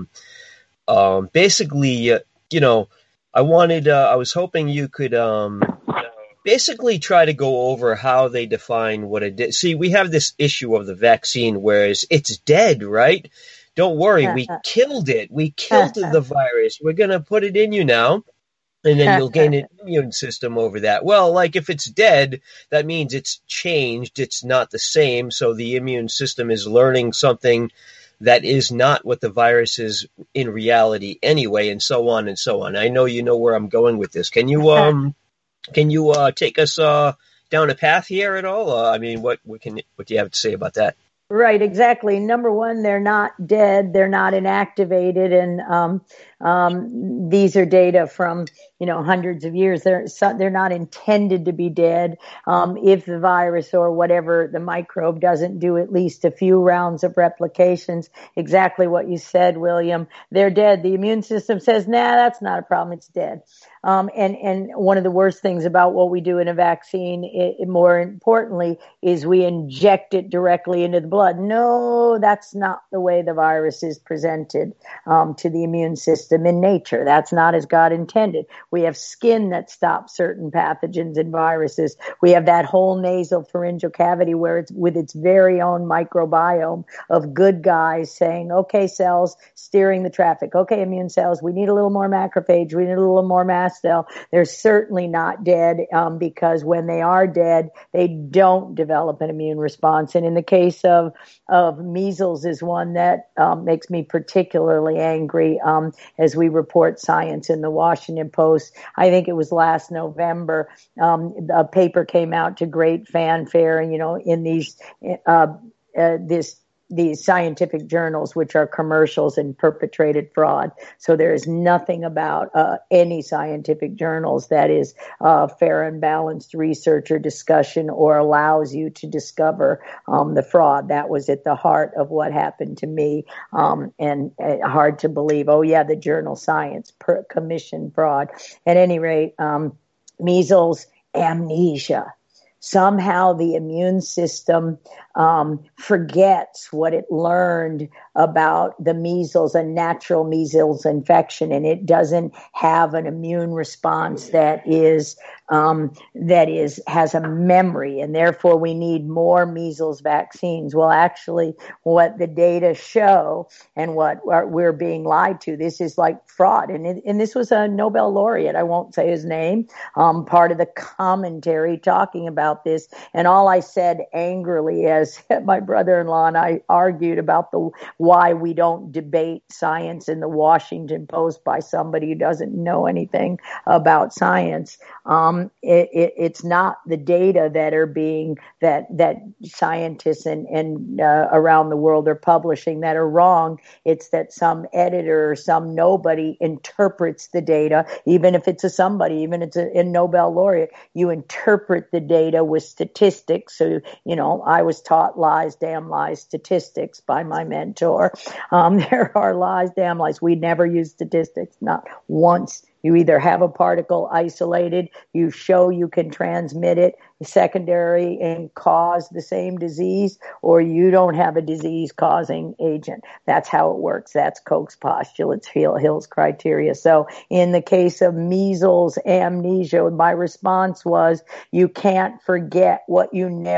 [SPEAKER 8] basically, I was hoping you could basically try to go over how they define what it did. See, we have this issue of the vaccine, whereas it's dead, right? Don't worry, we killed it. We killed the virus. We're going to put it in you now, and then you'll gain an immune system over that. Well, like if it's dead, that means it's changed. It's not the same, so the immune system is learning something that is not what the virus is in reality anyway, and so on and so on. I know you know where I'm going with this. Can you take us down a path here at all? I mean, what do you have to say about that?
[SPEAKER 5] Right, exactly. Number one, they're not dead, they're not inactivated, and these are data from hundreds of years. They're not intended to be dead. If the virus or whatever the microbe doesn't do at least a few rounds of replications, exactly what you said, William, they're dead. The immune system says, nah, that's not a problem. It's dead. And one of the worst things about what we do in a vaccine, more importantly, is we inject it directly into the blood. No, that's not the way the virus is presented to the immune system in nature. That's not as God intended. We have skin that stops certain pathogens and viruses. We have that whole nasal pharyngeal cavity where it's with its very own microbiome of good guys saying, okay, cells, steering the traffic. Okay, immune cells, we need a little more macrophage. We need a little more mast cell. They're certainly not dead because when they are dead, they don't develop an immune response. And in the case of measles is one that makes me particularly angry as we report science in the Washington Post. I think it was last November, a paper came out to great fanfare, in these scientific journals, which are commercials and perpetrated fraud. So there is nothing about any scientific journals that is fair and balanced research or discussion or allows you to discover the fraud. That was at the heart of what happened to me, and hard to believe. Oh, yeah, the journal Science commissioned fraud. At any rate, measles, amnesia. Somehow the immune system forgets what it learned about the measles, a natural measles infection, and it doesn't have an immune response that has a memory, and therefore we need more measles vaccines. Well, actually, what the data show and what we're being lied to, this is like fraud, and this was a Nobel laureate. I won't say his name. Part of the commentary talking about this, and all I said angrily, as my brother-in-law and I argued about why we don't debate science in the Washington Post by somebody who doesn't know anything about science. It's not the data that are being that scientists and around the world are publishing that are wrong. It's that some editor or some nobody interprets the data, even if it's even if it's a Nobel laureate. You interpret the data with statistics. So I was taught lies, damn lies, statistics by my mentor. There are lies, damn lies. We never use statistics, not once. You either have a particle isolated, you show you can transmit it secondary and cause the same disease, or you don't have a disease-causing agent. That's how it works. That's Koch's postulates, Hill's criteria. So in the case of measles, amnesia, my response was, you can't forget what you never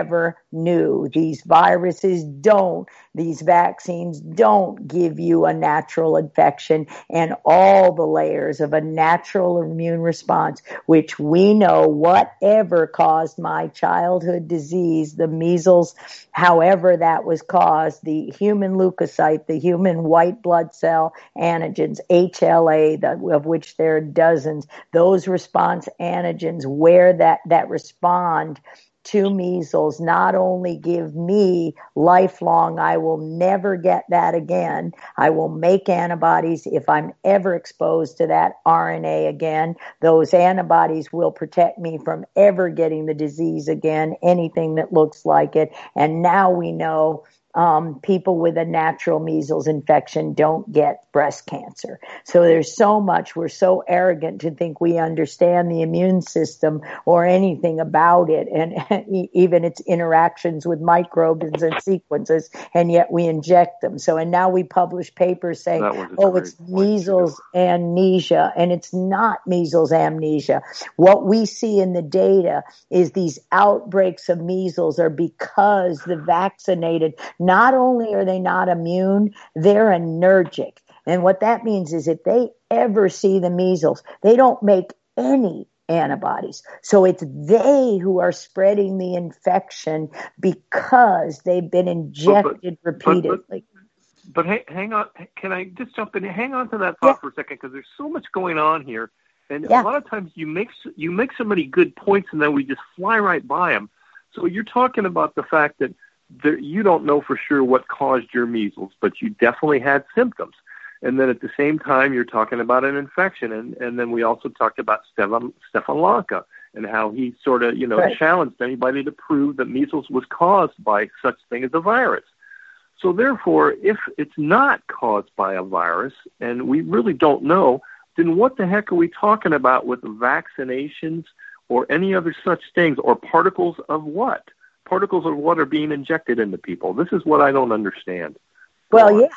[SPEAKER 5] new. These viruses these vaccines don't give you a natural infection and all the layers of a natural immune response, which we know whatever caused my childhood disease, the measles, however that was caused, the human leukocyte, the human white blood cell antigens, HLA, of which there are dozens, those response antigens where that respond to measles not only give me lifelong, I will never get that again. I will make antibodies if I'm ever exposed to that RNA again. Those antibodies will protect me from ever getting the disease again, anything that looks like it. And now we know people with a natural measles infection don't get breast cancer. So there's so much. We're so arrogant to think we understand the immune system or anything about it, and even its interactions with microbes and sequences, and yet we inject them. So, and now we publish papers saying, it's measles amnesia, and it's not measles amnesia. What we see in the data is these outbreaks of measles are because the vaccinated, not only are they not immune, they're anergic. And what that means is if they ever see the measles, they don't make any antibodies. So it's they who are spreading the infection because they've been injected repeatedly.
[SPEAKER 9] But hang on. Can I just jump in? Hang on to that thought for a second, because there's so much going on here. And a lot of times you make so many good points and then we just fly right by them. So you're talking about the fact that you don't know for sure what caused your measles, but you definitely had symptoms. And then at the same time, you're talking about an infection. And then we also talked about Stefan Lanka and how he sort of, challenged anybody to prove that measles was caused by such thing as a virus. So therefore, if it's not caused by a virus, and we really don't know, then what the heck are we talking about with vaccinations or any other such things, or particles of what? Particles of what are being injected into people? This is what I don't understand.
[SPEAKER 5] Well,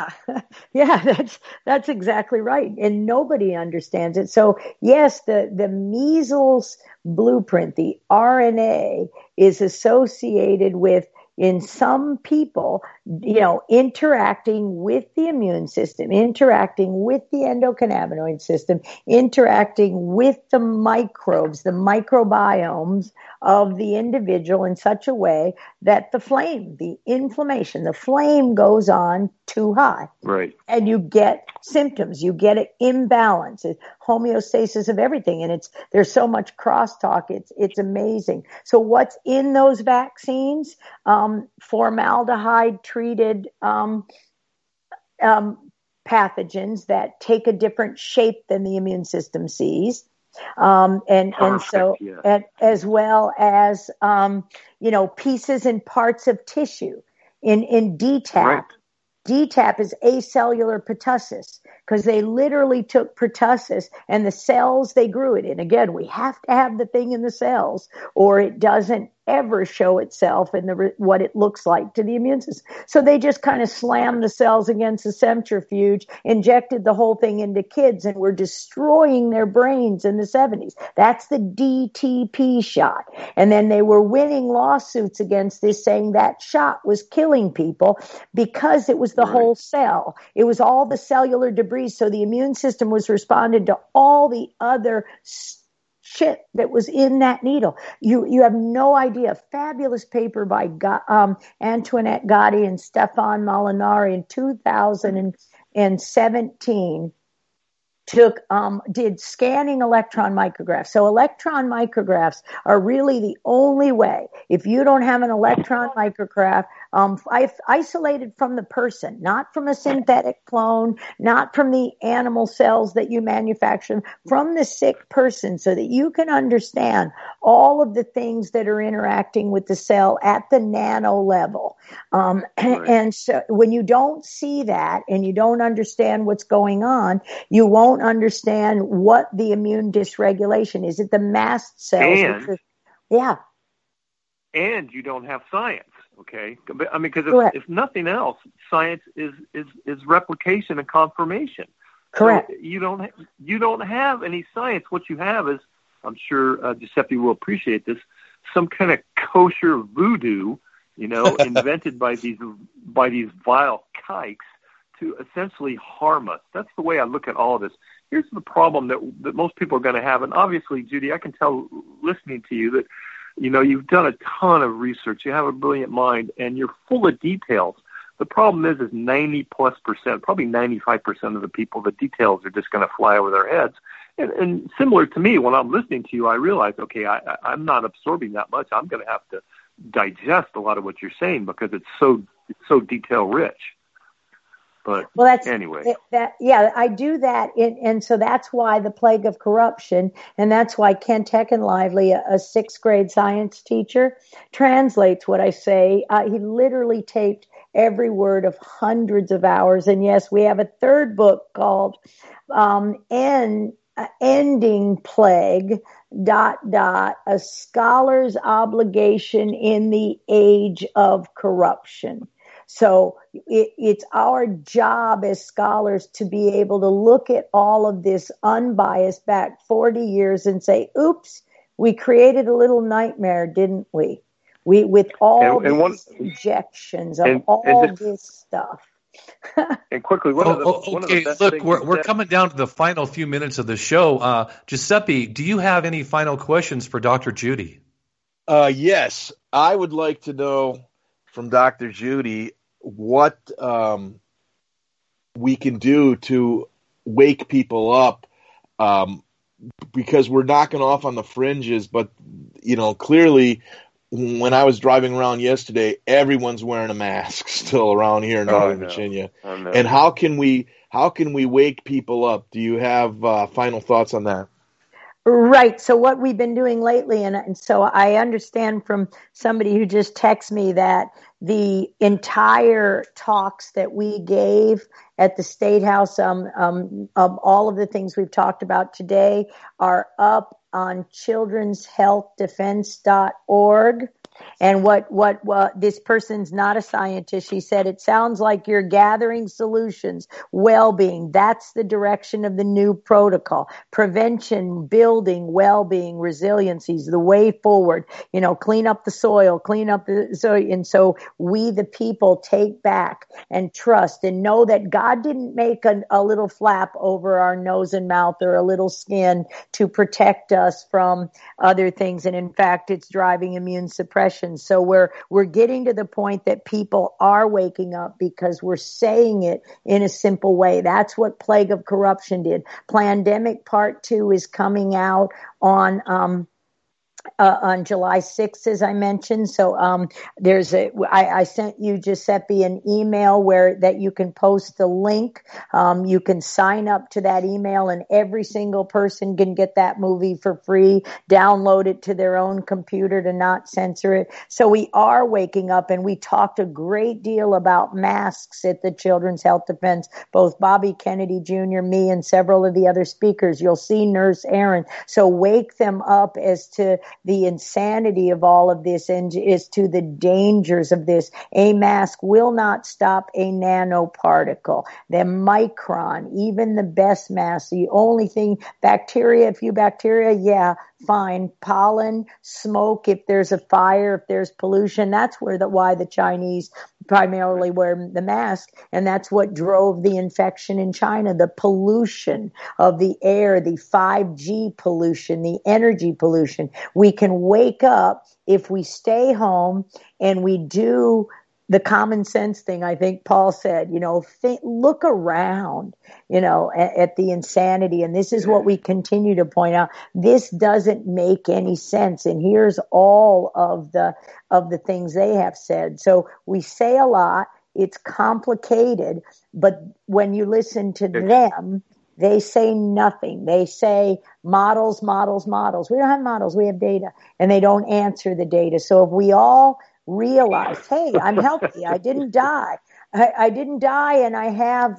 [SPEAKER 5] that's exactly right. And nobody understands it. So yes, the measles blueprint, the RNA, is associated with, in some people, interacting with the immune system, interacting with the endocannabinoid system, interacting with the microbes, the microbiomes of the individual in such a way that the inflammation, the flame goes on too high.
[SPEAKER 9] Right.
[SPEAKER 5] And you get symptoms, you get an imbalance, homeostasis of everything. And there's so much crosstalk. It's amazing. So what's in those vaccines? Formaldehyde treated pathogens that take a different shape than the immune system sees. As well as, pieces and parts of tissue in DTaP.
[SPEAKER 9] Right.
[SPEAKER 5] DTaP is acellular pertussis, because they literally took pertussis and the cells they grew it in. Again, we have to have the thing in the cells or it doesn't ever show itself in what it looks like to the immune system. So they just kind of slammed the cells against the centrifuge, injected the whole thing into kids, and were destroying their brains in the 70s. That's the DTP shot. And then they were winning lawsuits against this, saying that shot was killing people because it was the whole cell. It was all the cellular debris. So the immune system was responding to all the other shit that was in that needle. You have no idea. Fabulous paper by Antoinette Gotti and Stefan Molinari in 2017 did scanning electron micrographs. So electron micrographs are really the only way. If you don't have an electron micrograph, isolated from the person, not from a synthetic clone, not from the animal cells that you manufacture, from the sick person, so that you can understand all of the things that are interacting with the cell at the nano level. And so when you don't see that and you don't understand what's going on, you won't understand what the immune dysregulation is. Is it the mast cells?
[SPEAKER 9] And you don't have science. Okay, I mean, because if nothing else, science is replication and confirmation.
[SPEAKER 5] Correct.
[SPEAKER 9] So you don't have any science. What you have is, I'm sure Giuseppe will appreciate this, some kind of kosher voodoo, invented by these vile kikes to essentially harm us. That's the way I look at all of this. Here's the problem that most people are going to have, and obviously, Judy, I can tell listening to you that you've done a ton of research. You have a brilliant mind, and you're full of details. The problem is 90+%, probably 95% of the people, the details are just going to fly over their heads. And similar to me, when I'm listening to you, I realize, okay, I'm not absorbing that much. I'm going to have to digest a lot of what you're saying because it's so detail rich. But anyway,
[SPEAKER 5] I do that, and so that's why the plague of corruption, and that's why Kent Heckenlively, a 6th grade science teacher, translates what I say. He literally taped every word of hundreds of hours, and yes, we have a 3rd book called Ending Plague, ... a scholar's obligation in the age of corruption. So it's our job as scholars to be able to look at all of this unbiased back 40 years and say, oops, we created a little nightmare, didn't we? With all these injections of this stuff.
[SPEAKER 9] And quickly,
[SPEAKER 3] we're coming down to the final few minutes of the show. Giuseppe, do you have any final questions for Dr. Judy?
[SPEAKER 4] Yes, I would like to know from Dr. Judy what we can do to wake people up, because we're knocking off on the fringes, but clearly when I was driving around yesterday, everyone's wearing a mask still around here in Northern Virginia. And how can we wake people up? Do you have final thoughts on that?
[SPEAKER 5] Right. So what we've been doing lately, and so I understand from somebody who just texted me that the entire talks that we gave at the State House, of all of the things we've talked about today, are up on childrenshealthdefense.org. And what this person's not a scientist. She said, it sounds like you're gathering solutions, well-being. That's the direction of the new protocol. Prevention, building, well-being, resiliency is the way forward. Clean up the soil, and so we, the people, take back and trust and know that God didn't make a little flap over our nose and mouth or a little skin to protect us from other things. And in fact, it's driving immune suppression. So we're getting to the point that people are waking up because we're saying it in a simple way. That's what Plague of Corruption did. Plandemic Part 2 is coming out on July 6th, as I mentioned. So I sent you, Giuseppe, an email that you can post the link. You can sign up to that email, and every single person can get that movie for free, download it to their own computer to not censor it. So we are waking up, and we talked a great deal about masks at the Children's Health Defense, both Bobby Kennedy Jr., me, and several of the other speakers. You'll see Nurse Aaron. So wake them up as to the insanity of all of this and as to the dangers of this. A mask will not stop a nanoparticle. The micron, even the best mask, the only thing, a few bacteria, yeah, fine. Pollen, smoke, if there's a fire, if there's pollution, that's why the Chinese primarily wear the mask, and that's what drove the infection in China, the pollution of the air, the 5G pollution, the energy pollution. We can wake up if we stay home and we do the common sense thing. I think Paul said, look around, at the insanity. And this is what we continue to point out. This doesn't make any sense. And here's all of the things they have said. So we say a lot. It's complicated, but when you listen to them, they say nothing. They say models, models, models. We don't have models. We have data, and they don't answer the data. So if we all realize, hey, I'm healthy. I didn't die. I didn't die, and I have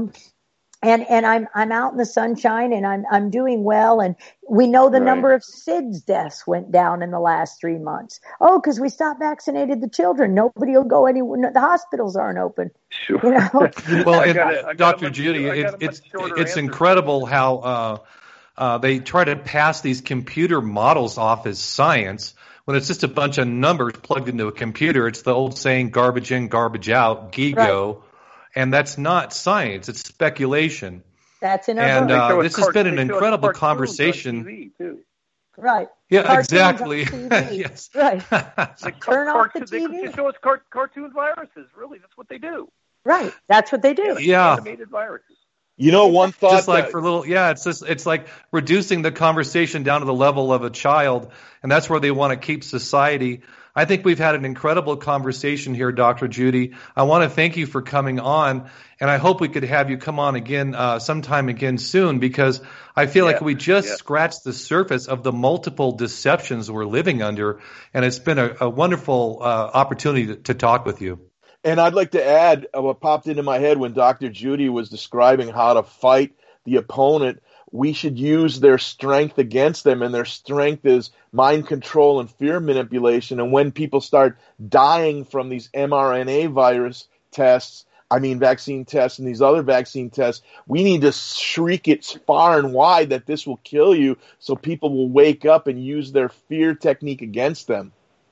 [SPEAKER 5] and I'm out in the sunshine, and I'm doing well. And we know the number of SIDS deaths went down in the last 3 months. Oh, because we stopped vaccinated the children. Nobody will go anywhere. The hospitals aren't open.
[SPEAKER 9] Sure.
[SPEAKER 3] Well, Dr. Judy, it's incredible how they try to pass these computer models off as science when it's just a bunch of numbers plugged into a computer. It's the old saying, garbage in, garbage out, GIGO. Right. And that's not science. It's speculation.
[SPEAKER 5] That's in our
[SPEAKER 3] And this has been an incredible conversation.
[SPEAKER 6] TV too.
[SPEAKER 5] Right.
[SPEAKER 3] Yeah,
[SPEAKER 5] cartoons
[SPEAKER 3] exactly.
[SPEAKER 5] Yes. Right. Turn off the TV.
[SPEAKER 6] They show us cartoon viruses. Really, that's what they do.
[SPEAKER 5] Right. That's what they do.
[SPEAKER 3] Yeah.
[SPEAKER 6] Animated viruses.
[SPEAKER 4] You know, one thought
[SPEAKER 3] just like for little, it's like reducing the conversation down to the level of a child, and that's where they want to keep society. I think we've had an incredible conversation here, Dr. Judy. I want to thank you for coming on, and I hope we could have you come on again sometime again soon, because I feel like we just scratched the surface of the multiple deceptions we're living under, and it's been a wonderful opportunity to talk with you.
[SPEAKER 4] And I'd like to add what popped into my head when Dr. Judy was describing how to fight the opponent. We should use their strength against them, and their strength is mind control and fear manipulation. And when people start dying from these mRNA virus tests, vaccine tests and these other vaccine tests, we need to shriek it far and wide that this will kill you, so people will wake up and use their fear technique against them.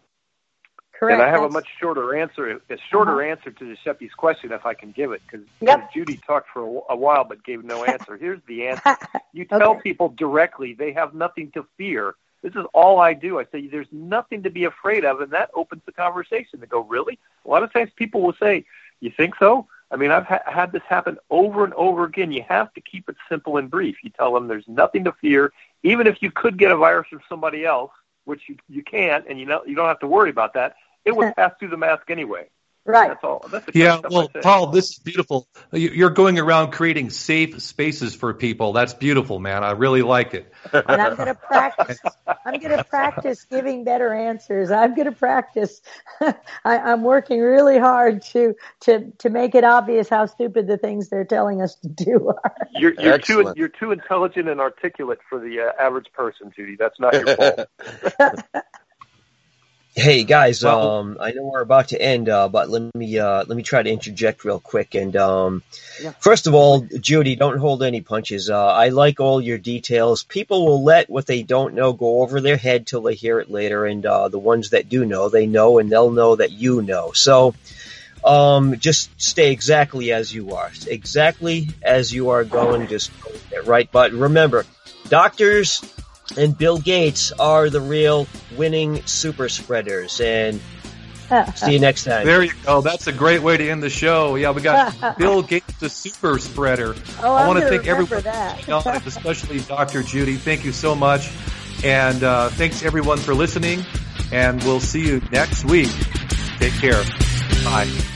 [SPEAKER 5] Correct.
[SPEAKER 6] And I have a much shorter answer, answer to Giuseppe's question, if I can give it, because Judy talked for a while but gave no answer. Here's the answer. You tell people directly they have nothing to fear. This is all I do. I say there's nothing to be afraid of, and that opens the conversation. They go, really? A lot of times people will say, you think so? I've had this happen over and over again. You have to keep it simple and brief. You tell them there's nothing to fear, even if you could get a virus from somebody else, which you can't, and you don't have to worry about that. It would pass through the mask anyway.
[SPEAKER 5] Right.
[SPEAKER 6] That's all. That's the kind of stuff I say.
[SPEAKER 3] Paul, this is beautiful. You're going around creating safe spaces for people. That's beautiful, man. I really like it.
[SPEAKER 5] And I'm going to practice. I'm going to practice giving better answers. I'm going to practice. I'm working really hard to make it obvious how stupid the things they're telling us to do are.
[SPEAKER 6] You're too intelligent and articulate for the average person, Judy. That's not your fault.
[SPEAKER 8] Hey guys, I know we're about to end, but let me try to interject real quick. And first of all, Judy, don't hold any punches. I like all your details. People will let what they don't know go over their head till they hear it later, and the ones that do know, they know, and they'll know that you know. So just stay exactly as you are, going. Just get right. But remember, doctors and Bill Gates are the real winning super spreaders. And see you next time.
[SPEAKER 3] There you go. That's a great way to end the show. Yeah, we got Bill Gates, the super spreader. I want to thank everyone, especially Dr. Judy. Thank you so much. And thanks everyone for listening. And we'll see you next week. Take care. Bye.